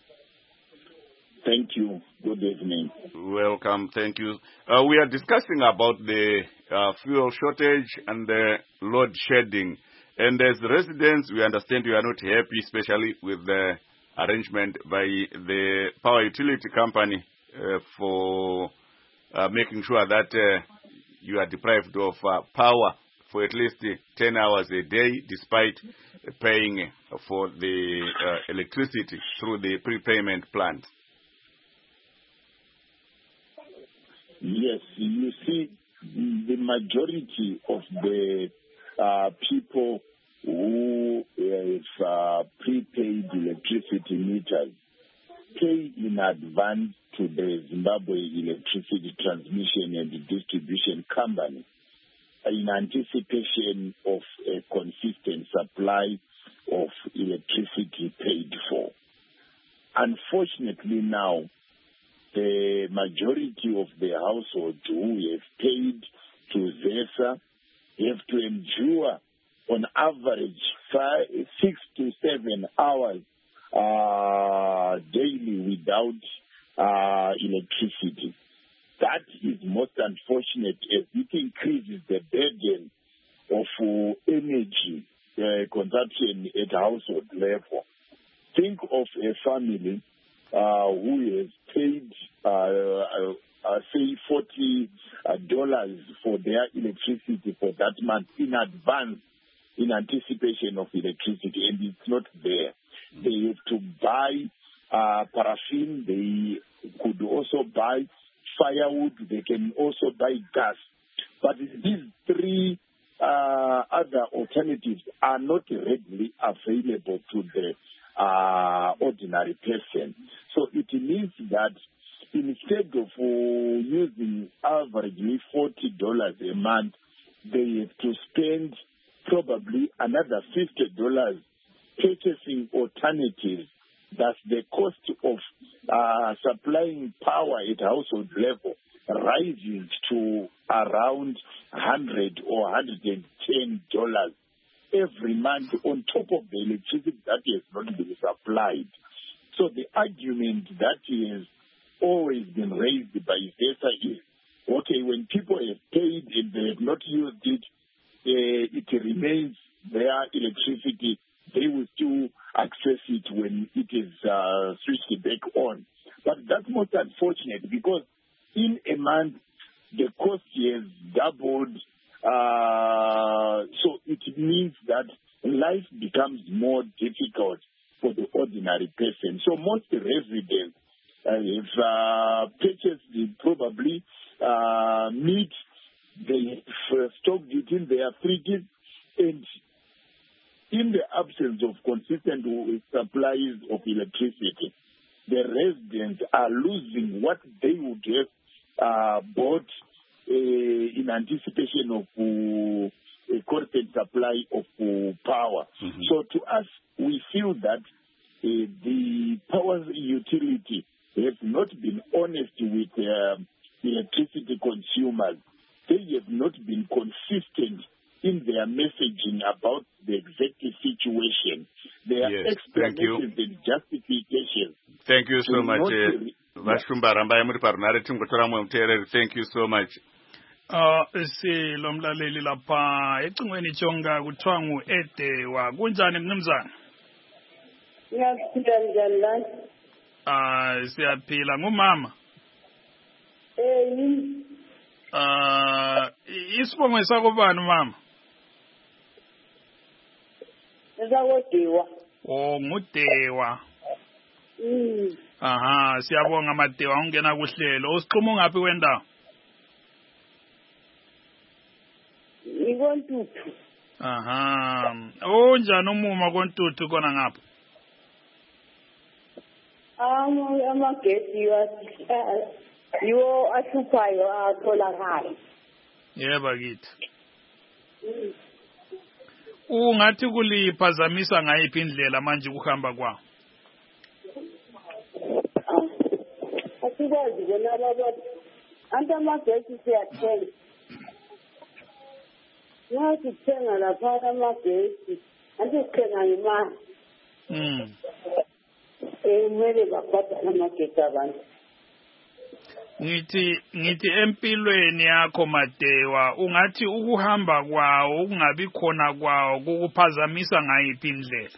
Thank you. Good evening. Welcome. Thank you. Uh, we are discussing about the uh, fuel shortage and the load shedding. And as residents, we understand you are not happy, especially with the arrangement by the power utility company uh, for uh, making sure that uh, you are deprived of uh, power for at least uh, ten hours a day, despite uh, paying for the uh, electricity through the prepayment plans. Yes, you see, the majority of the uh, people who have uh, prepaid electricity meters pay in advance to the Zimbabwe Electricity Transmission and Distribution Company in anticipation of a consistent supply of electricity paid for. Unfortunately now, the majority of the households who have paid to ZESA have to endure on average five, six to seven hours uh, daily without uh, electricity. That is most unfortunate as it increases the burden of uh, energy uh, consumption at household level. Think of a family uh, who has paid, uh, uh, uh, say, forty dollars uh, for their electricity for that month in advance, in anticipation of electricity, and it's not there. They have to buy uh, paraffin, they could also buy firewood, they can also buy gas. But these three uh, other alternatives are not readily available to the uh, ordinary person. So it means that instead of uh, using averagely forty dollars a month, they have to spend probably another fifty dollars purchasing alternatives. Thus, the cost of uh, supplying power at household level rises to around one hundred or one hundred ten dollars every month on top of the electricity that has not been supplied. So the argument that has always been raised by ZESA is, okay, when people have paid and they have not used it, uh, it remains their electricity. They will still access it when it is uh, switched back on. But that's most unfortunate because in a month, the cost has doubled. Uh, so it means that life becomes more difficult for the ordinary person. So most residents uh, have uh, purchased the probably uh, meat, they have stocked it in their fridges, and in the absence of consistent supplies of electricity, the residents are losing what they would have uh, bought uh, in anticipation of uh, a constant supply of uh, power. Mm-hmm. So to us, we feel that uh, the power utility has not been honest with uh, electricity consumers. They have not been consistent in their messaging about the exact situation. Their yes, explanations and justifications. Thank you so much. Vashumba Rambai muri parunare tingotora mwe muteereri. Thank you so much. Uh, si lomlaleli lapha ecingweni chonga kuthiwa ngu Edewa. Kunjani mnumzana? Ngiyaphila njani la? Ah, siyaphila ngumama. Eh, ah, isibongo sakho bani mama? Ezakodewa. Oh, nguDewa. Mm. Aha, siyabonga maDewa ungena kuhlelo. Usiqhuma ungaphi kwendawo? Ikontuthu. Aha. Unjani umuma kontuthu kona ngapha? Amo amagesi yiwo ahluphayo atholakala. Yebo kithi. Ungathi kuliphazamisa ngayiphi indlela manje ukuhamba kwawo? Asikwazi bona baba anta amagesi siyathenga. Ngathi thenga lapha amagesi, anti thenga imali. Mm. Eh kumele babhadale amagesi abantu. Ngithi ngithi empilweni yakho maDewa ungathi ukuhamba kwawo ukungabi khona kwawo kukuphazamisa ngayiphi indlela?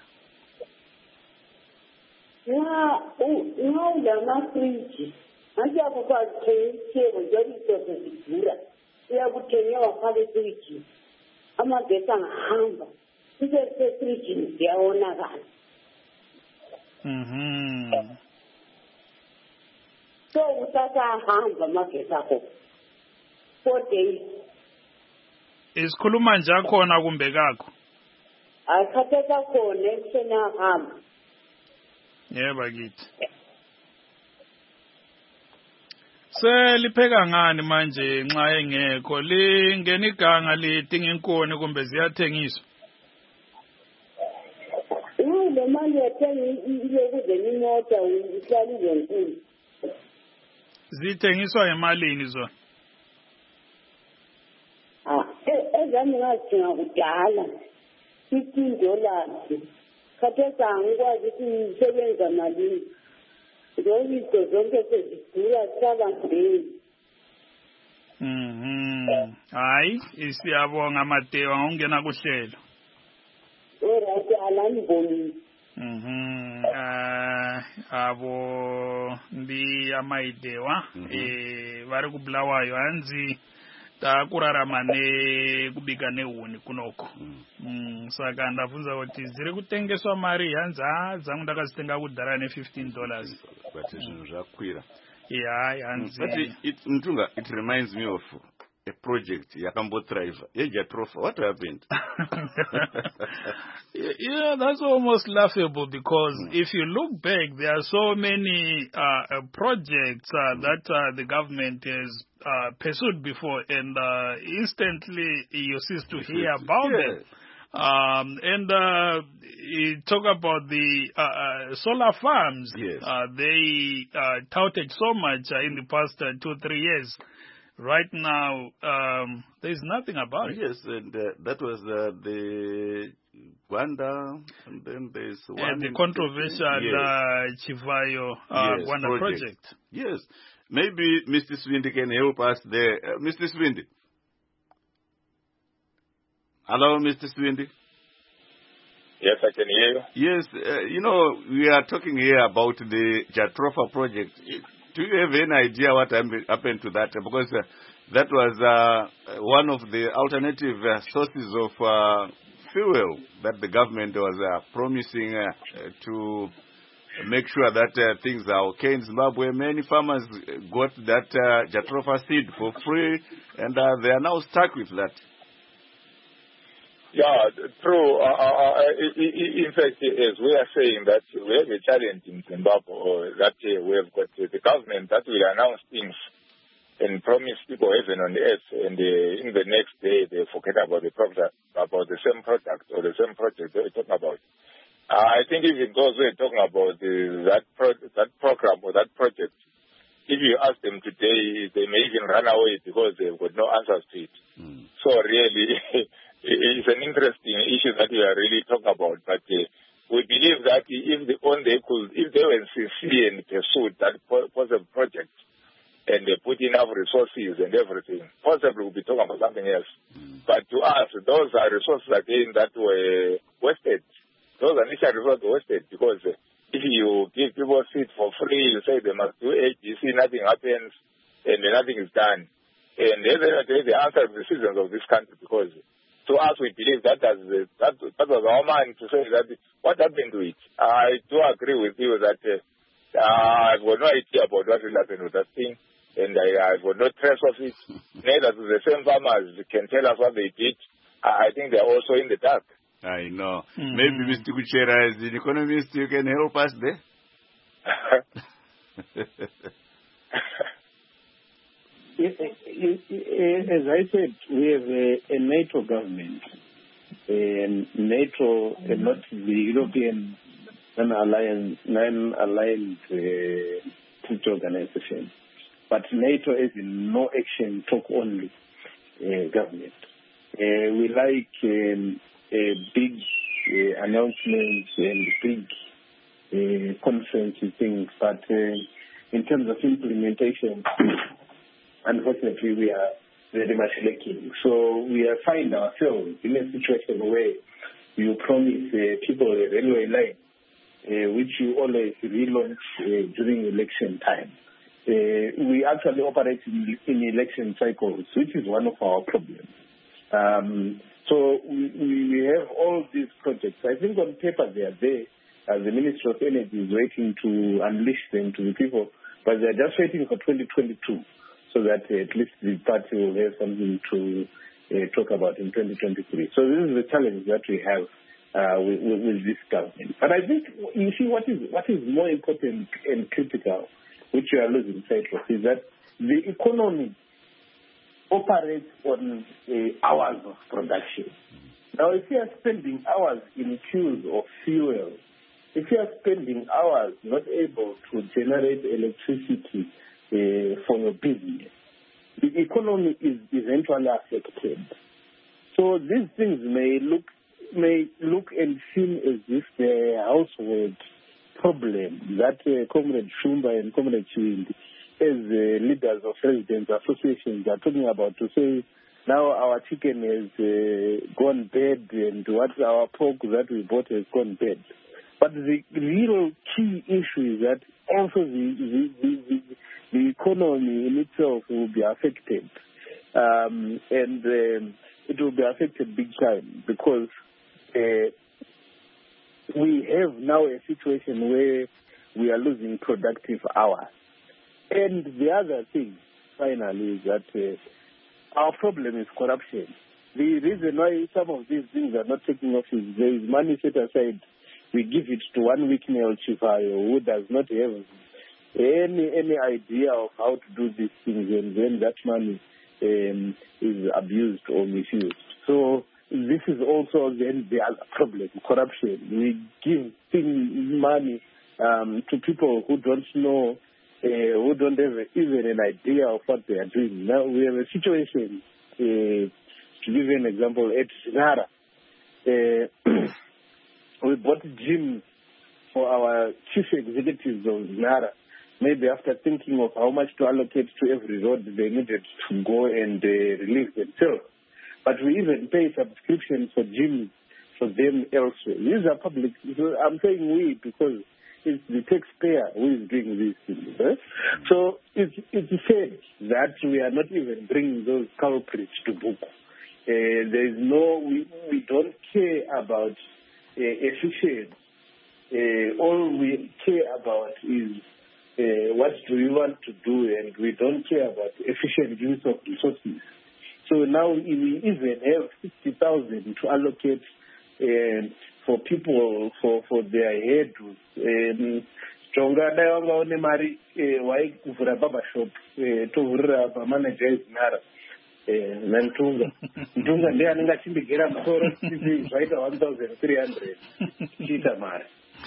Ya u la mafriji anti akukwazi kuyego njalo zidura uyakuthenga waphale friji amagesi angahamba sise friji ndiyawonakala. Mhm. So uthatha hamba amagesi akho four days. Isikhuluma nje khona kumbe kakho? Akhathatha khona eksena hamba. Yebo kithi. Selipheka ngani manje nxa engekho lingena iganga lidinga inkoni kumbe ziyathengiswa? No, le mali yathenga iyokuze imota uhlala izenkulu. Zithengiswa emalini zona? Ah, ezami ngazithenga kudala fifteen dollars. Khathesi angikwazi ukuthi ngisebenza malini. Zonke zonke sezidura sabangeni. Mhm. Hayi, isiyabonga maDewa ngongena kuhlelo. Alright, alani boni. Mhm. Ah, abo ndi amaIdewa eh vari kubulawayo hanzi ta kurarama ne kubika nehuni kunoko. Mm, saka ndabvunza kuti ziri kutengeswa mari hanzi dzangu ndakazitenga kudhara ne fifteen dollars. But zvinhu zvakwira. Yeah, But and it, it, Ntunga, it reminds me of a project, Yakambo Thrive, Ejatrofa. What happened? Yeah, that's almost laughable because Mm. if you look back, there are so many uh, uh, projects uh, Mm. that uh, the government has uh, pursued before, and uh, instantly you cease to hear about Yeah. them. Um, and uh, you talk about the uh, uh, solar farms. Yes. Uh, they uh, touted so much uh, in the past uh, two, three years. Right now, um, there's nothing about it. Yes, and uh, that was uh, the Gwanda, and then there's one. And the controversial Yes. uh, Chivayo uh, Yes, Gwanda project. project. Yes. Maybe Mister Swindi can help us there. Uh, Mister Swindi. Hello, Mister Swindi. Yes, I can hear you. Yes, uh, you know, we are talking here about the Jatrofa project. Do you have any idea what happened to that? Because uh, that was uh, one of the alternative uh, sources of uh, fuel that the government was uh, promising uh, to make sure that uh, things are okay in Zimbabwe. Many farmers got that uh, Jatrofa seed for free, and uh, they are now stuck with that. Yeah, true. Uh, uh, in fact, as we are saying that we have a challenge in Zimbabwe, that uh, we have got uh, the government that will announce things and promise people heaven on earth, and uh, in the next day they forget about the product, about the same product or the same project they were talking about. Uh, I think even those who are talking about uh, that pro- that program or that project, if you ask them today, they may even run away because they've got no answers to it. Mm. So really, it's an interesting issue that we are really talking about. But uh, we believe that if they only could, if they were sincere and pursued that possible project, and they put enough resources and everything, possibly we'll be talking about something else. Mm. But to us, those are resources again that were wasted. Those initial resources were wasted because uh, if you give people seats for free, you say they must do A B C, nothing happens, and nothing is done. And at the end of the day, the answer is the citizens of this country, because to us, we believe that as the, that, that was our mind to say that what happened to it. I do agree with you that uh, I've got no idea about what will happen with that thing, and I, I've got no trace of it. Neither do the same farmers can tell us what they did. I think they're also in the dark. I know. Mm. Maybe Mister Kuchera, as an economist, you can help us there. As I said, we have a, a NATO government, and NATO, and not the European non-aligned, non-aligned uh, treaty organization, but NATO is in no action, talk only uh, government. Uh, we like um, a big uh, announcements and big uh, conferences things, but uh, in terms of implementation, unfortunately, we are very much lacking. So we are find ourselves in a situation where you promise uh, people a railway line, uh, which you always relaunch uh, during election time. Uh, we actually operate in, in election cycles, which is one of our problems. Um, so we, we have all these projects. I think on paper they are there. Uh, the Ministry of Energy is waiting to unleash them to the people, but they're just waiting for twenty twenty-two so that uh, at least the party will have something to uh, talk about in twenty twenty-three. So this is the challenge that we have uh, with, with, with this government. But I think, you see, what is what is more important and critical, which we are losing sight of, is that the economy operates on uh, hours of production. Now, if you are spending hours in queues of fuel, if you are spending hours not able to generate electricity uh, for your business, the economy is eventually affected. So these things may look may look and seem as if they're household problems that uh, Comrade Shumba and Comrade Chiwindi, as uh, leaders of residents associations, are talking about, to say, now our chicken has uh, gone bad and what our pork that we bought has gone bad. But the real key issue is that also the, the, the, the, the economy in itself will be affected. Um, and um, it will be affected big time because uh, we have now a situation where we are losing productive hours. And the other thing, finally, is that uh, our problem is corruption. The reason why some of these things are not taking off is there is money set aside. We give it to one weak male chifayo who does not have any any idea of how to do these things, and then that money um, is abused or misused. So this is also then the other problem, corruption. We give things, money um, to people who don't know, uh, who don't have even an idea of what they are doing. Now we have a situation, uh, to give you an example, at Zinara. Uh, we bought gym for our chief executives of Zinara. Maybe after thinking of how much to allocate to every road, they needed to go and uh, relieve themselves. But we even pay subscriptions for gyms for them elsewhere. These are public. So I'm saying we because it's the taxpayer who is doing these things. Eh? So it's, it's sad that we are not even bringing those culprits to book. Uh, there is no, we, we don't care about uh, efficiency. Uh, all we care about is uh, what do we want to do, and we don't care about efficient use of resources. So now we even have sixty thousand to allocate uh, for people, for, for their head. Jonga da wanga one mari wai kuvura baba shop to vura ba manager Zinara na Ntunga. Ntunga ndiye anenge chimbigera msoro sisi zvaita one thousand three hundred chita mari.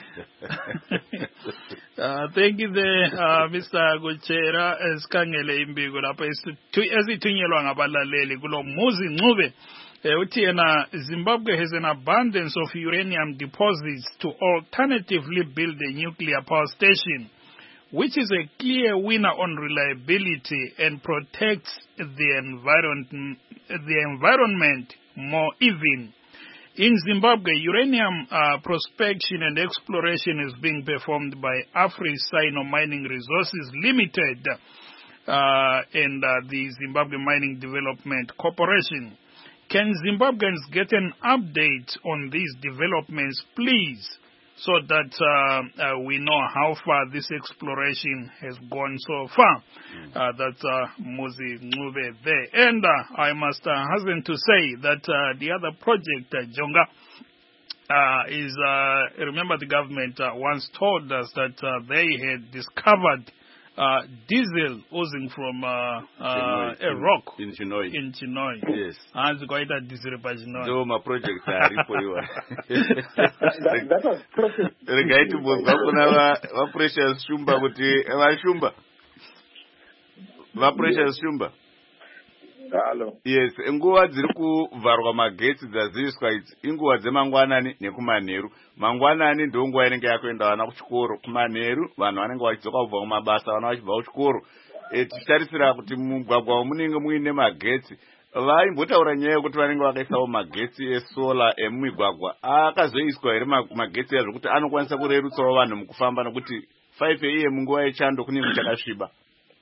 uh, thank you there, uh, Mister Guchera esikhangele imbiko lapha esithunyelwa ngabalaleli kulo muzi Ncube. Uthi yena Zimbabwe has an abundance of uranium deposits to alternatively build a nuclear power station, which is a clear winner on reliability and protects the environment, the environment more even. In Zimbabwe, uranium uh, prospection and exploration is being performed by Afri-Sino Mining Resources Limited uh, and uh, the Zimbabwe Mining Development Corporation. Can Zimbabweans get an update on these developments, please, so that uh, uh, we know how far this exploration has gone so far? Mm. Uh, that's uh, Muzi Ncube there. And uh, I must uh, hasten to say that uh, the other project, uh, Jonga, uh, is, uh, remember the government uh, once told us that uh, they had discovered Uh, diesel oozing from uh, uh, a rock in Chinoi. In Chinoi. Yes. Hands quite a diesel by Chinoi. So my project are for you. That was process. Regarding to what precious Shumba with the Shumba. What precious Shumba. Hello. Yes, nguva dziri kuvharwa magetsi dzaziviswa idzi inguva dzemangwanani nekumanheru. Mangwanani ndo nguva inenge yakuenda vana kuchikoro. Kumanheru vanhu vanenge vachidzoka kubva kumabasa, vana vachibva kuchikoro. E, tichitarisira kuti mugwagwa munenge muine magetsi. Vaimbotaura nyaya yekuti vanenge vakaisawo magetsi esola emumigwagwa. Akazoiswa here magetsi yazvo kuti anokwanisa kurerutsawo vanhu mukufamba nekuti five a m munguva yechando kunenge chakasviba.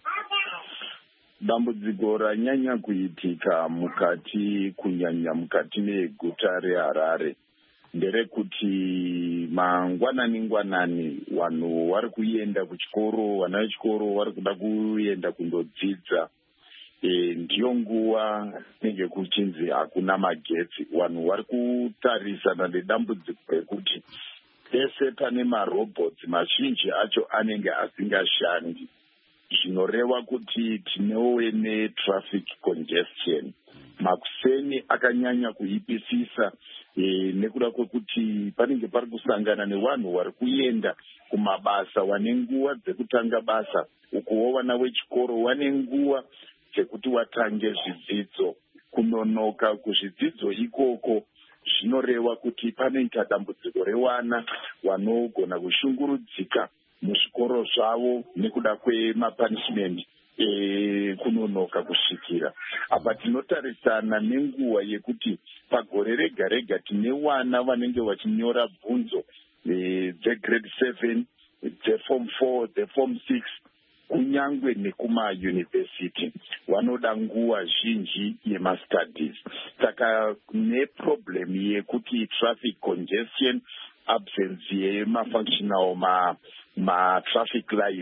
Dambudziko ranyanya kuitika mukati kunyanya mukati meguta reHarare nderekuti mangwanani ngwanani vanhu vari kuenda kuchikoro, vana vechikoro vari kuda kuenda kundodzidza. E, ndiyo nguva nenge kuchinzi hakuna magetsi. Vanhu vari kutarisana nedambudziko rekuti pese pane marobhots mazhinji acho anenge asingashandi. Zvinoreva kuti tinewo netraffic congestion. Makuseni akanyanya kuipisisa e, nekuda kwekuti panenge pari kusangana nevanhu vari kuenda kumabasa vane nguva dzekutanga basa, ukuwo vana vechikoro vane nguva dzekuti vatange zvidzidzo. Kunonoka kuzvidzidzo ikoko zvinoreva kuti panoita dambudziko revana vanogona kushungurudzika muzvikoro zvavo nekuda kwemapunishment e, kunonoka kusvikira. Apa tinotarisana nenguva yekuti pagore rega rega tine vana vanenge vachinyora bvunzo e, dzegrade seven, dzeform four, dzeform six, kunyangwe nekumayunivhesiti vanoda nguva zhinji yemastudies. Saka neproblem yekuti traffic congestion, absence yemafunctional ma ma traffic lights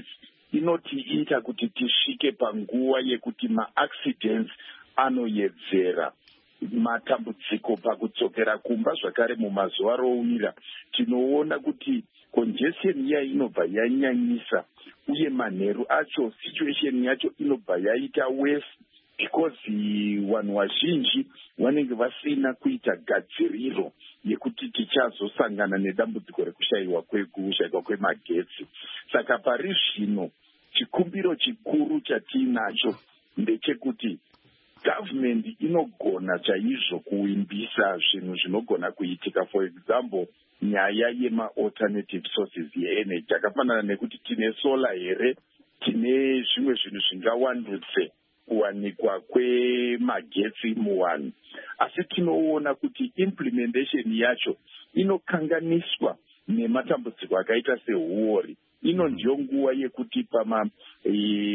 inotiita kuti tisvike panguva yekuti maaccidents anoyedzera. Matambudziko pakudzokera kumba zvakare mumazuva rouira tinoona kuti congestion iya inobva yanyanyisa uye manheru acho situation yacho inobva yaita worse because vanhu vazhinji vanenge vasina kuita gadziriro yekuti tichazosangana nedambudziko rekushayiwa kwekushayikwa kwemagetsi. Saka pari zvino chikumbiro chikuru chatiinacho ndechekuti government inogona chaizvo kuimbisa zvinhu zvinogona kuitika, for example nyaya yema-alternative sources ye-energy akafanana nekuti tine solar here, tine zvimwe zvinhu zvingawandutse kuwanikwa kwemagetsi muwanhu, asi tinoona kuti implementation yacho inokanganiswa nematambudziko akaita sehuori. Ino ndiyo nguva yekuti pama e,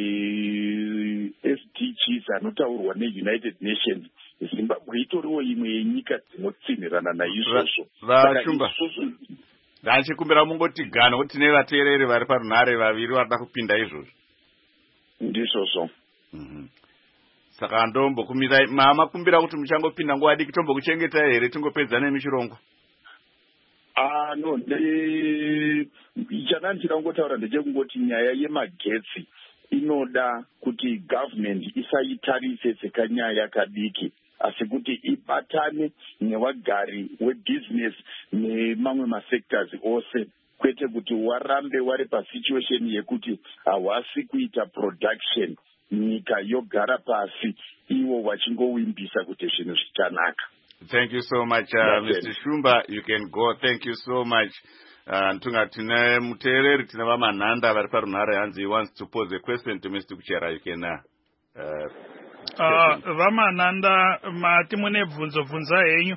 S D Gs anotaurwa neUnited Nations Zimbabwe itoriwo imwe yenyika dzinotsinirana naizvozvo. Vashumba ndachikumbira mungotigana kuti tine vateereri vari parunhare vaviri varida kupinda izvozvo. Ndizvozvo. Mhm. Saka ndombokumbira mamakumbira kuti muchangopinda nguva diki tombokuchengeta here tingopedza nemichirongo. Ah no, ichana ndichangotaura ndechekungoti nyaya yemagetsi inoda kuti government isaitarise sekanyaya kadiki, asi kuti ibatane nevagari webusiness nemamwe masectors ose, kwete kuti warambe wari pasituation yekuti hawasi kuita production, nyika yogara pasi iwo wachingowimbisa kuti zvinhu zvichanaka. Thank you so much, uh, Mister Shumba. You can go. Thank you so much. Ntunga tine muteereri tine vamanhanda vari parunhare hanzi he wants to pose a question to Mister Kuchera. You can uh, uh, vamanhanda mati mune bvunzo bvunza henyu.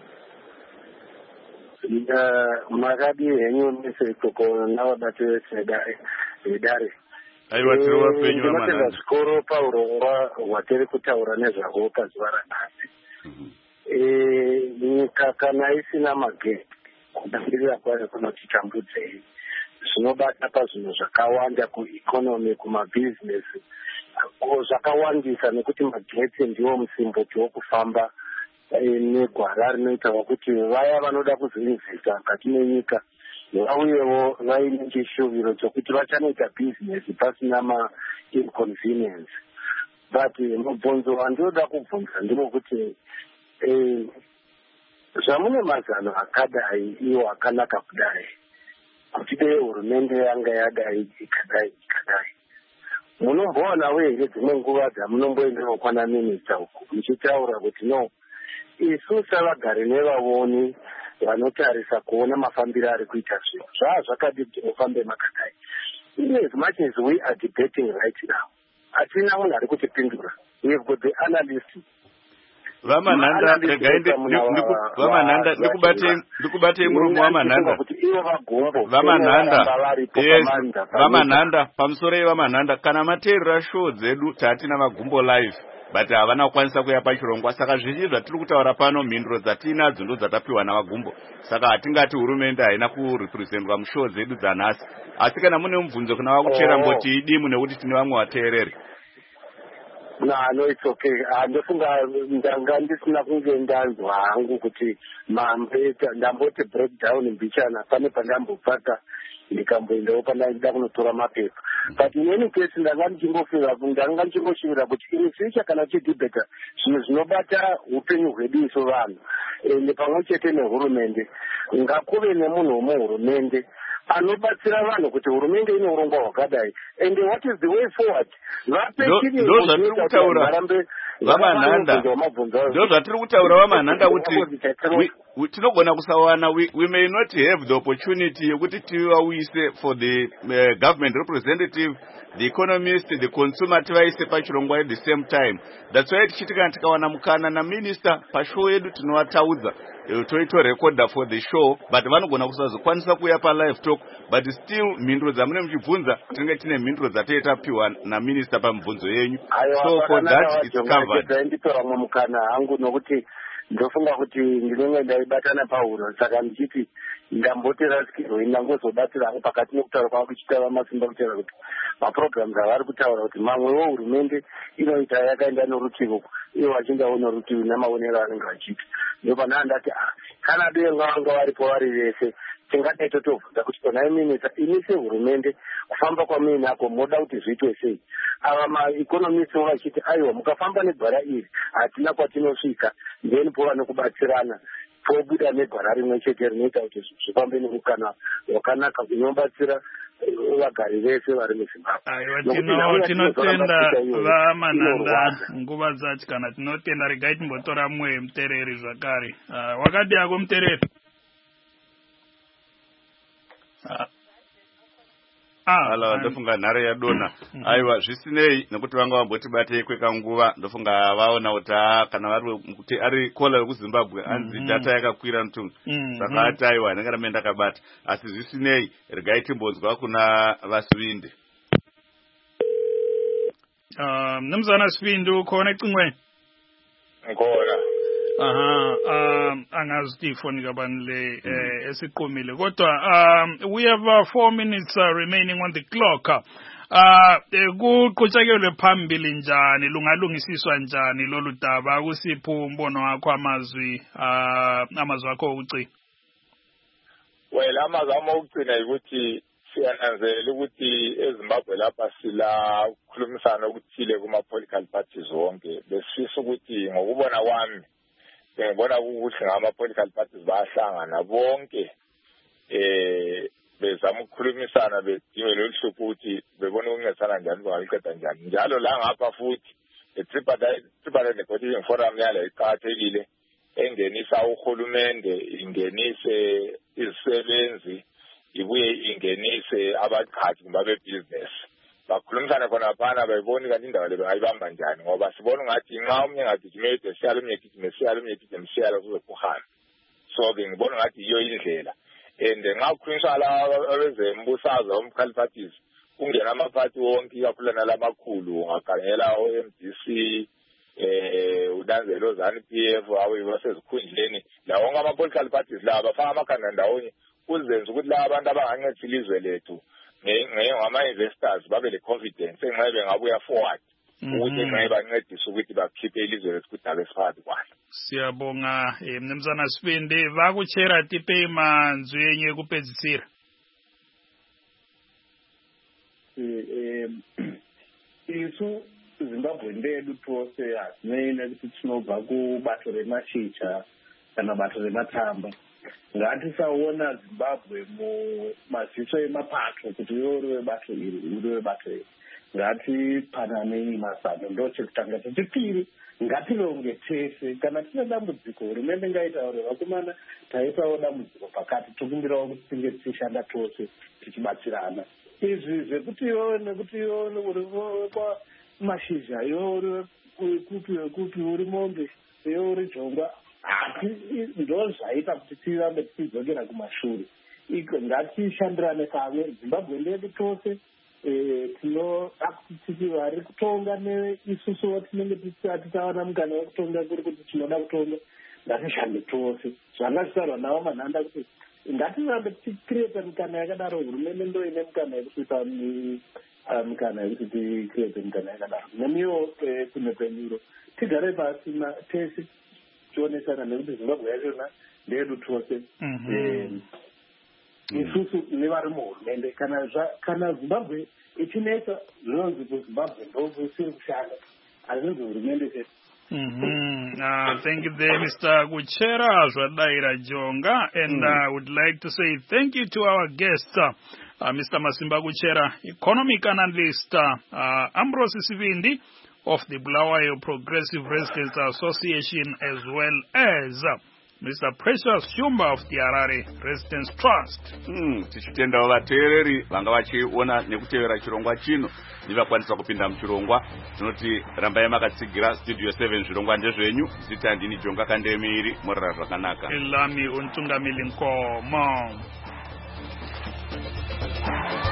Makadi henyu mise koko navabati vese idare. Aiwa tiri vapenyu vamanhanda. Ndinotenga zvikoro paurongwa hwatiri kutaura nezvavo pazuva ranhasi. Nyika kana isina magetsi kudambirira kwayo kunotitambudzei, zvinobata pazvinhu zvakawanda kueconomy, kumabhizinesi zvakawandisa, nekuti magetsi ndiwo musimboti wokufamba negwara rinoita kuti vaya vanoda kuzoinvesta mukati menyika vauyewo vaine chishuviro chokuti vachanoita bhizinesi pasina ma-inconvenience. But mubvunzo wandinoda kubvunza ndinokuti zvamune mazano akadai iwo akanaka kudai, kuti dei hurumende yanga yadai ikadai ikadai, munomboona here dzimwe nguva dzamunomboendawo kwana minista uku muchitaura kuti no, isu savagari nevavoni vanotarisa kuona mafambiro ari kuita zvinhu zvaa zvakadi kuti mufambe makadai. In as much as we are debating right now, hatina munhu ari kutipindura. We have got the analysts. Vamanhanda gainde vamanhanda ndikubate ndikubate murume wamanhanda vamanhanda yes vamanhanda pamusoro yevamanhanda kana mateerera show dzedu tatina magumbo live but havana kukwanisa kuya pachirongwa, saka zvizhi zvatiri kutaura pano mhinduro dzatinadzo ndo dzatapiwa navagumbo, saka hatingati hurumende haina kurepresentwa mushow dzedu dzanhasi, asi kana mune mubvunzo kuna vakuchera mboti idimu nekuti tine vamwe vateereri. No, no, it's okay. Ndofunga ndanga ndisina kunge ndanzwa hangu kuti mambeta ndamboti breakdown mbichana pane pandambopfata ndikamboendawo pandanda kunotora mapepa. But in any case ndanga ndichingofira ndanga ndichingoshivira kuti in future kana chidebata zvinhu zvinobata upenyu hwedu isu vanhu ende pamwe chete nehurumende ngakuve nemunhu wemuhurumende anobatsira vanhu kuti hurumende inourongwa hwakadai, and what is the way forward? Ndo zvatiri kutaura vamanhanda, ndo zvatiri kutaura vamanhanda kuti tinogona kusawana, we, we may not have the opportunity yekuti tivauyise for the uh, government representative, the economist, the consumer tivaise pachirongwa at the same time. That's why tichitika tikawana mukana na minister pashow yedu tinovataudza toito recorder for the show, but vanogona kusazokwanisa kuya pa live talk, but still mhinduro dzamune muchibvunza tinenge tine mhinduro dzatoitapiwa na minister pamubvunzo yenyu. So for that it's covered. Nditora mukana hangu nokuti ndofunga kuti ndinenge ndaibatana pahuro saka ndichiti ndamboti rasikirwo inangozobatsirawo pakati nekutaura kwavo kuchitaura masimba kutaura kuti mapurogiramu avari kutaura kuti mamwewo hurumende inoita yakaenda norutivo ivo vachindawo norutivi namaonero anenge vachiita ndopana andati kana denga vanga varipo vari vese tingadai totobvunza kuti ona minisa ini sehurumende kufamba kwamii nako moda kuti zviitwe sei ava maekonomistiwo vachiti aiwa mukafamba negwara iri hatina kwatinosvika then pova nekubatsirana pobuda negwara rimwe chete rinoita kuti zvifambe nemukana wakanaka unobatsira vagari vese vari muzimbabwe. Aiwa tinotenda vamananda nguva dzacho kana tinotenda regai timbotora mumwe mutereri zvakare. Wakati yako mutereri? ala ndofunga nhare yadona aiwa zvisinei nekuti vanga vambotibate kwekanguva ndofunga vaona kuti kana vari kuti ari kola yekuzimbabwe anzi data yakakwira mutungu saka ati aiwa ndanga rame ndakabata asi zvisinei regai timbonzwa kuna vasivinde. Mnumzana Sibindi ukhona cingweni? Ngona. Aha, um, angazi tifoni kabanile eh, esiqomile kodwa um, we have uh, four minutes uh, remaining on the clock. Uh, kuqhutshekele phambili njani lungalungisiswa njani lolu daba kusipho umbono wakho amazwi uh, amazwi akho okucina? Well, amazwi ami okucina ukuthi siyananzelela ukuthi eZimbabwe lapha sila ukukhulumisana okuthile kuma political parties wonke besifisa ukuthi ngokubona kwami ngibona ukuthi ngama political parties bahlangana bonke eh bezama ukukhulumisana bedinga loluhlupho ukuthi bebona ukuncedisana njani bangaliqeda njani njalo la ngapha futhi i-tripartite negotiating forum yale iqhathekile engenisa uhulumende ingenise izisebenzi ibuye ingenise abaqhathi babe business bakhulumisana khona phana bayiboni kanti indawo le bayibamba njani ngoba sibona ngathi nxa umnye ngagijimete siyalo umnye gijime siyalo umnye gijime siyalo kuzokuhana so ke ngibona ngathi iyo indlela and nxa kukhulunyiswa la abezembusazwe umkhali parties kungena amaphathi wonke ikakhulu nalamakhulu ngakhangela o-M D C eh udanzelo zani P F awu basezikhundleni la wonke ama-political parties la bafaka amakhanda ndawonye kuzenza ukuthi la abantu abangancedisa ilizwe lethu ngama-investors babe le-confidence enxa bengabuya forward ukuthi enxa bancedise ukuthi bakhiphe ilizwe lethu ukuthi abe siphakathi kwalo. Siyabonga mnumzana Sibindi vakuchera tipe manzwi enye ekupedzisira. Isu Zimbabwe ndedu tose hatinei kuti tinobva kubato remashizha kana bato rematamba. Ngatisaona Zimbabwe mumaziso emapato kuti uriwe bato iri uriwe bato iri ngatipananei mazano ndochekutanga. Chechipiri ngatironge tese kana tine dambudziko hurumende ngaitaure vakomana taisawo dambudziko pakati tokumbirawo kuti tinge tichishanda tose tichibatsirana. Izvi zvekuti iwewe nekuti iwewe uri kwamashizha iwewe uri kupi kupi uri mombe iwewe uri jongwa ndo zvaita kuti tirambe tichidzokera kumashure. Ngatishandirane kamwe Zimbabwe ndedu tose tinoda kuti vari kutonga neisusuwo tinenge tisati tawana mukana wekutonga kuri kuti tinoda kutonga ngatishande tose zvanga zvitarwa navo manhanda kuti ngatirambe tichikireta mikana yakadaro hurumende ndo ine mikana yekusuisa mikana yekuti tikirete mikana yakadaro nemiwo kune kwenyuro tigare pasi tese tionesana nekuti Zimbabwe yachona ndedu tose isusu nevari muhurumende kana kana Zimbabwe ichinetsa zvinonzi kuZimbabwe ndokusiri kushanda azvinzi hurumende chete. Uh, thank you there, Mister Kuchera Zvadaira Jonga, and mm. I uh, would like to say thank you to our guest, uh, uh, Mister Masimba Kuchera, economic analyst, uh, uh, Ambrose Sibindi of the Bulawayo Progressive Residents Association, as well as uh, Mister Precious Shumba of the Harare Residents Trust. Hmm, tichitenda vateereri vanga vachiona nekutevera chirongwa chino ndivakwanisa kupinda muchirongwa tinoti rambai makatsigira studio seven zvirongwa ndezvenyu zita ndini Jonga Kandemiri morara zvakanaka Ilami untungamili Nkomo.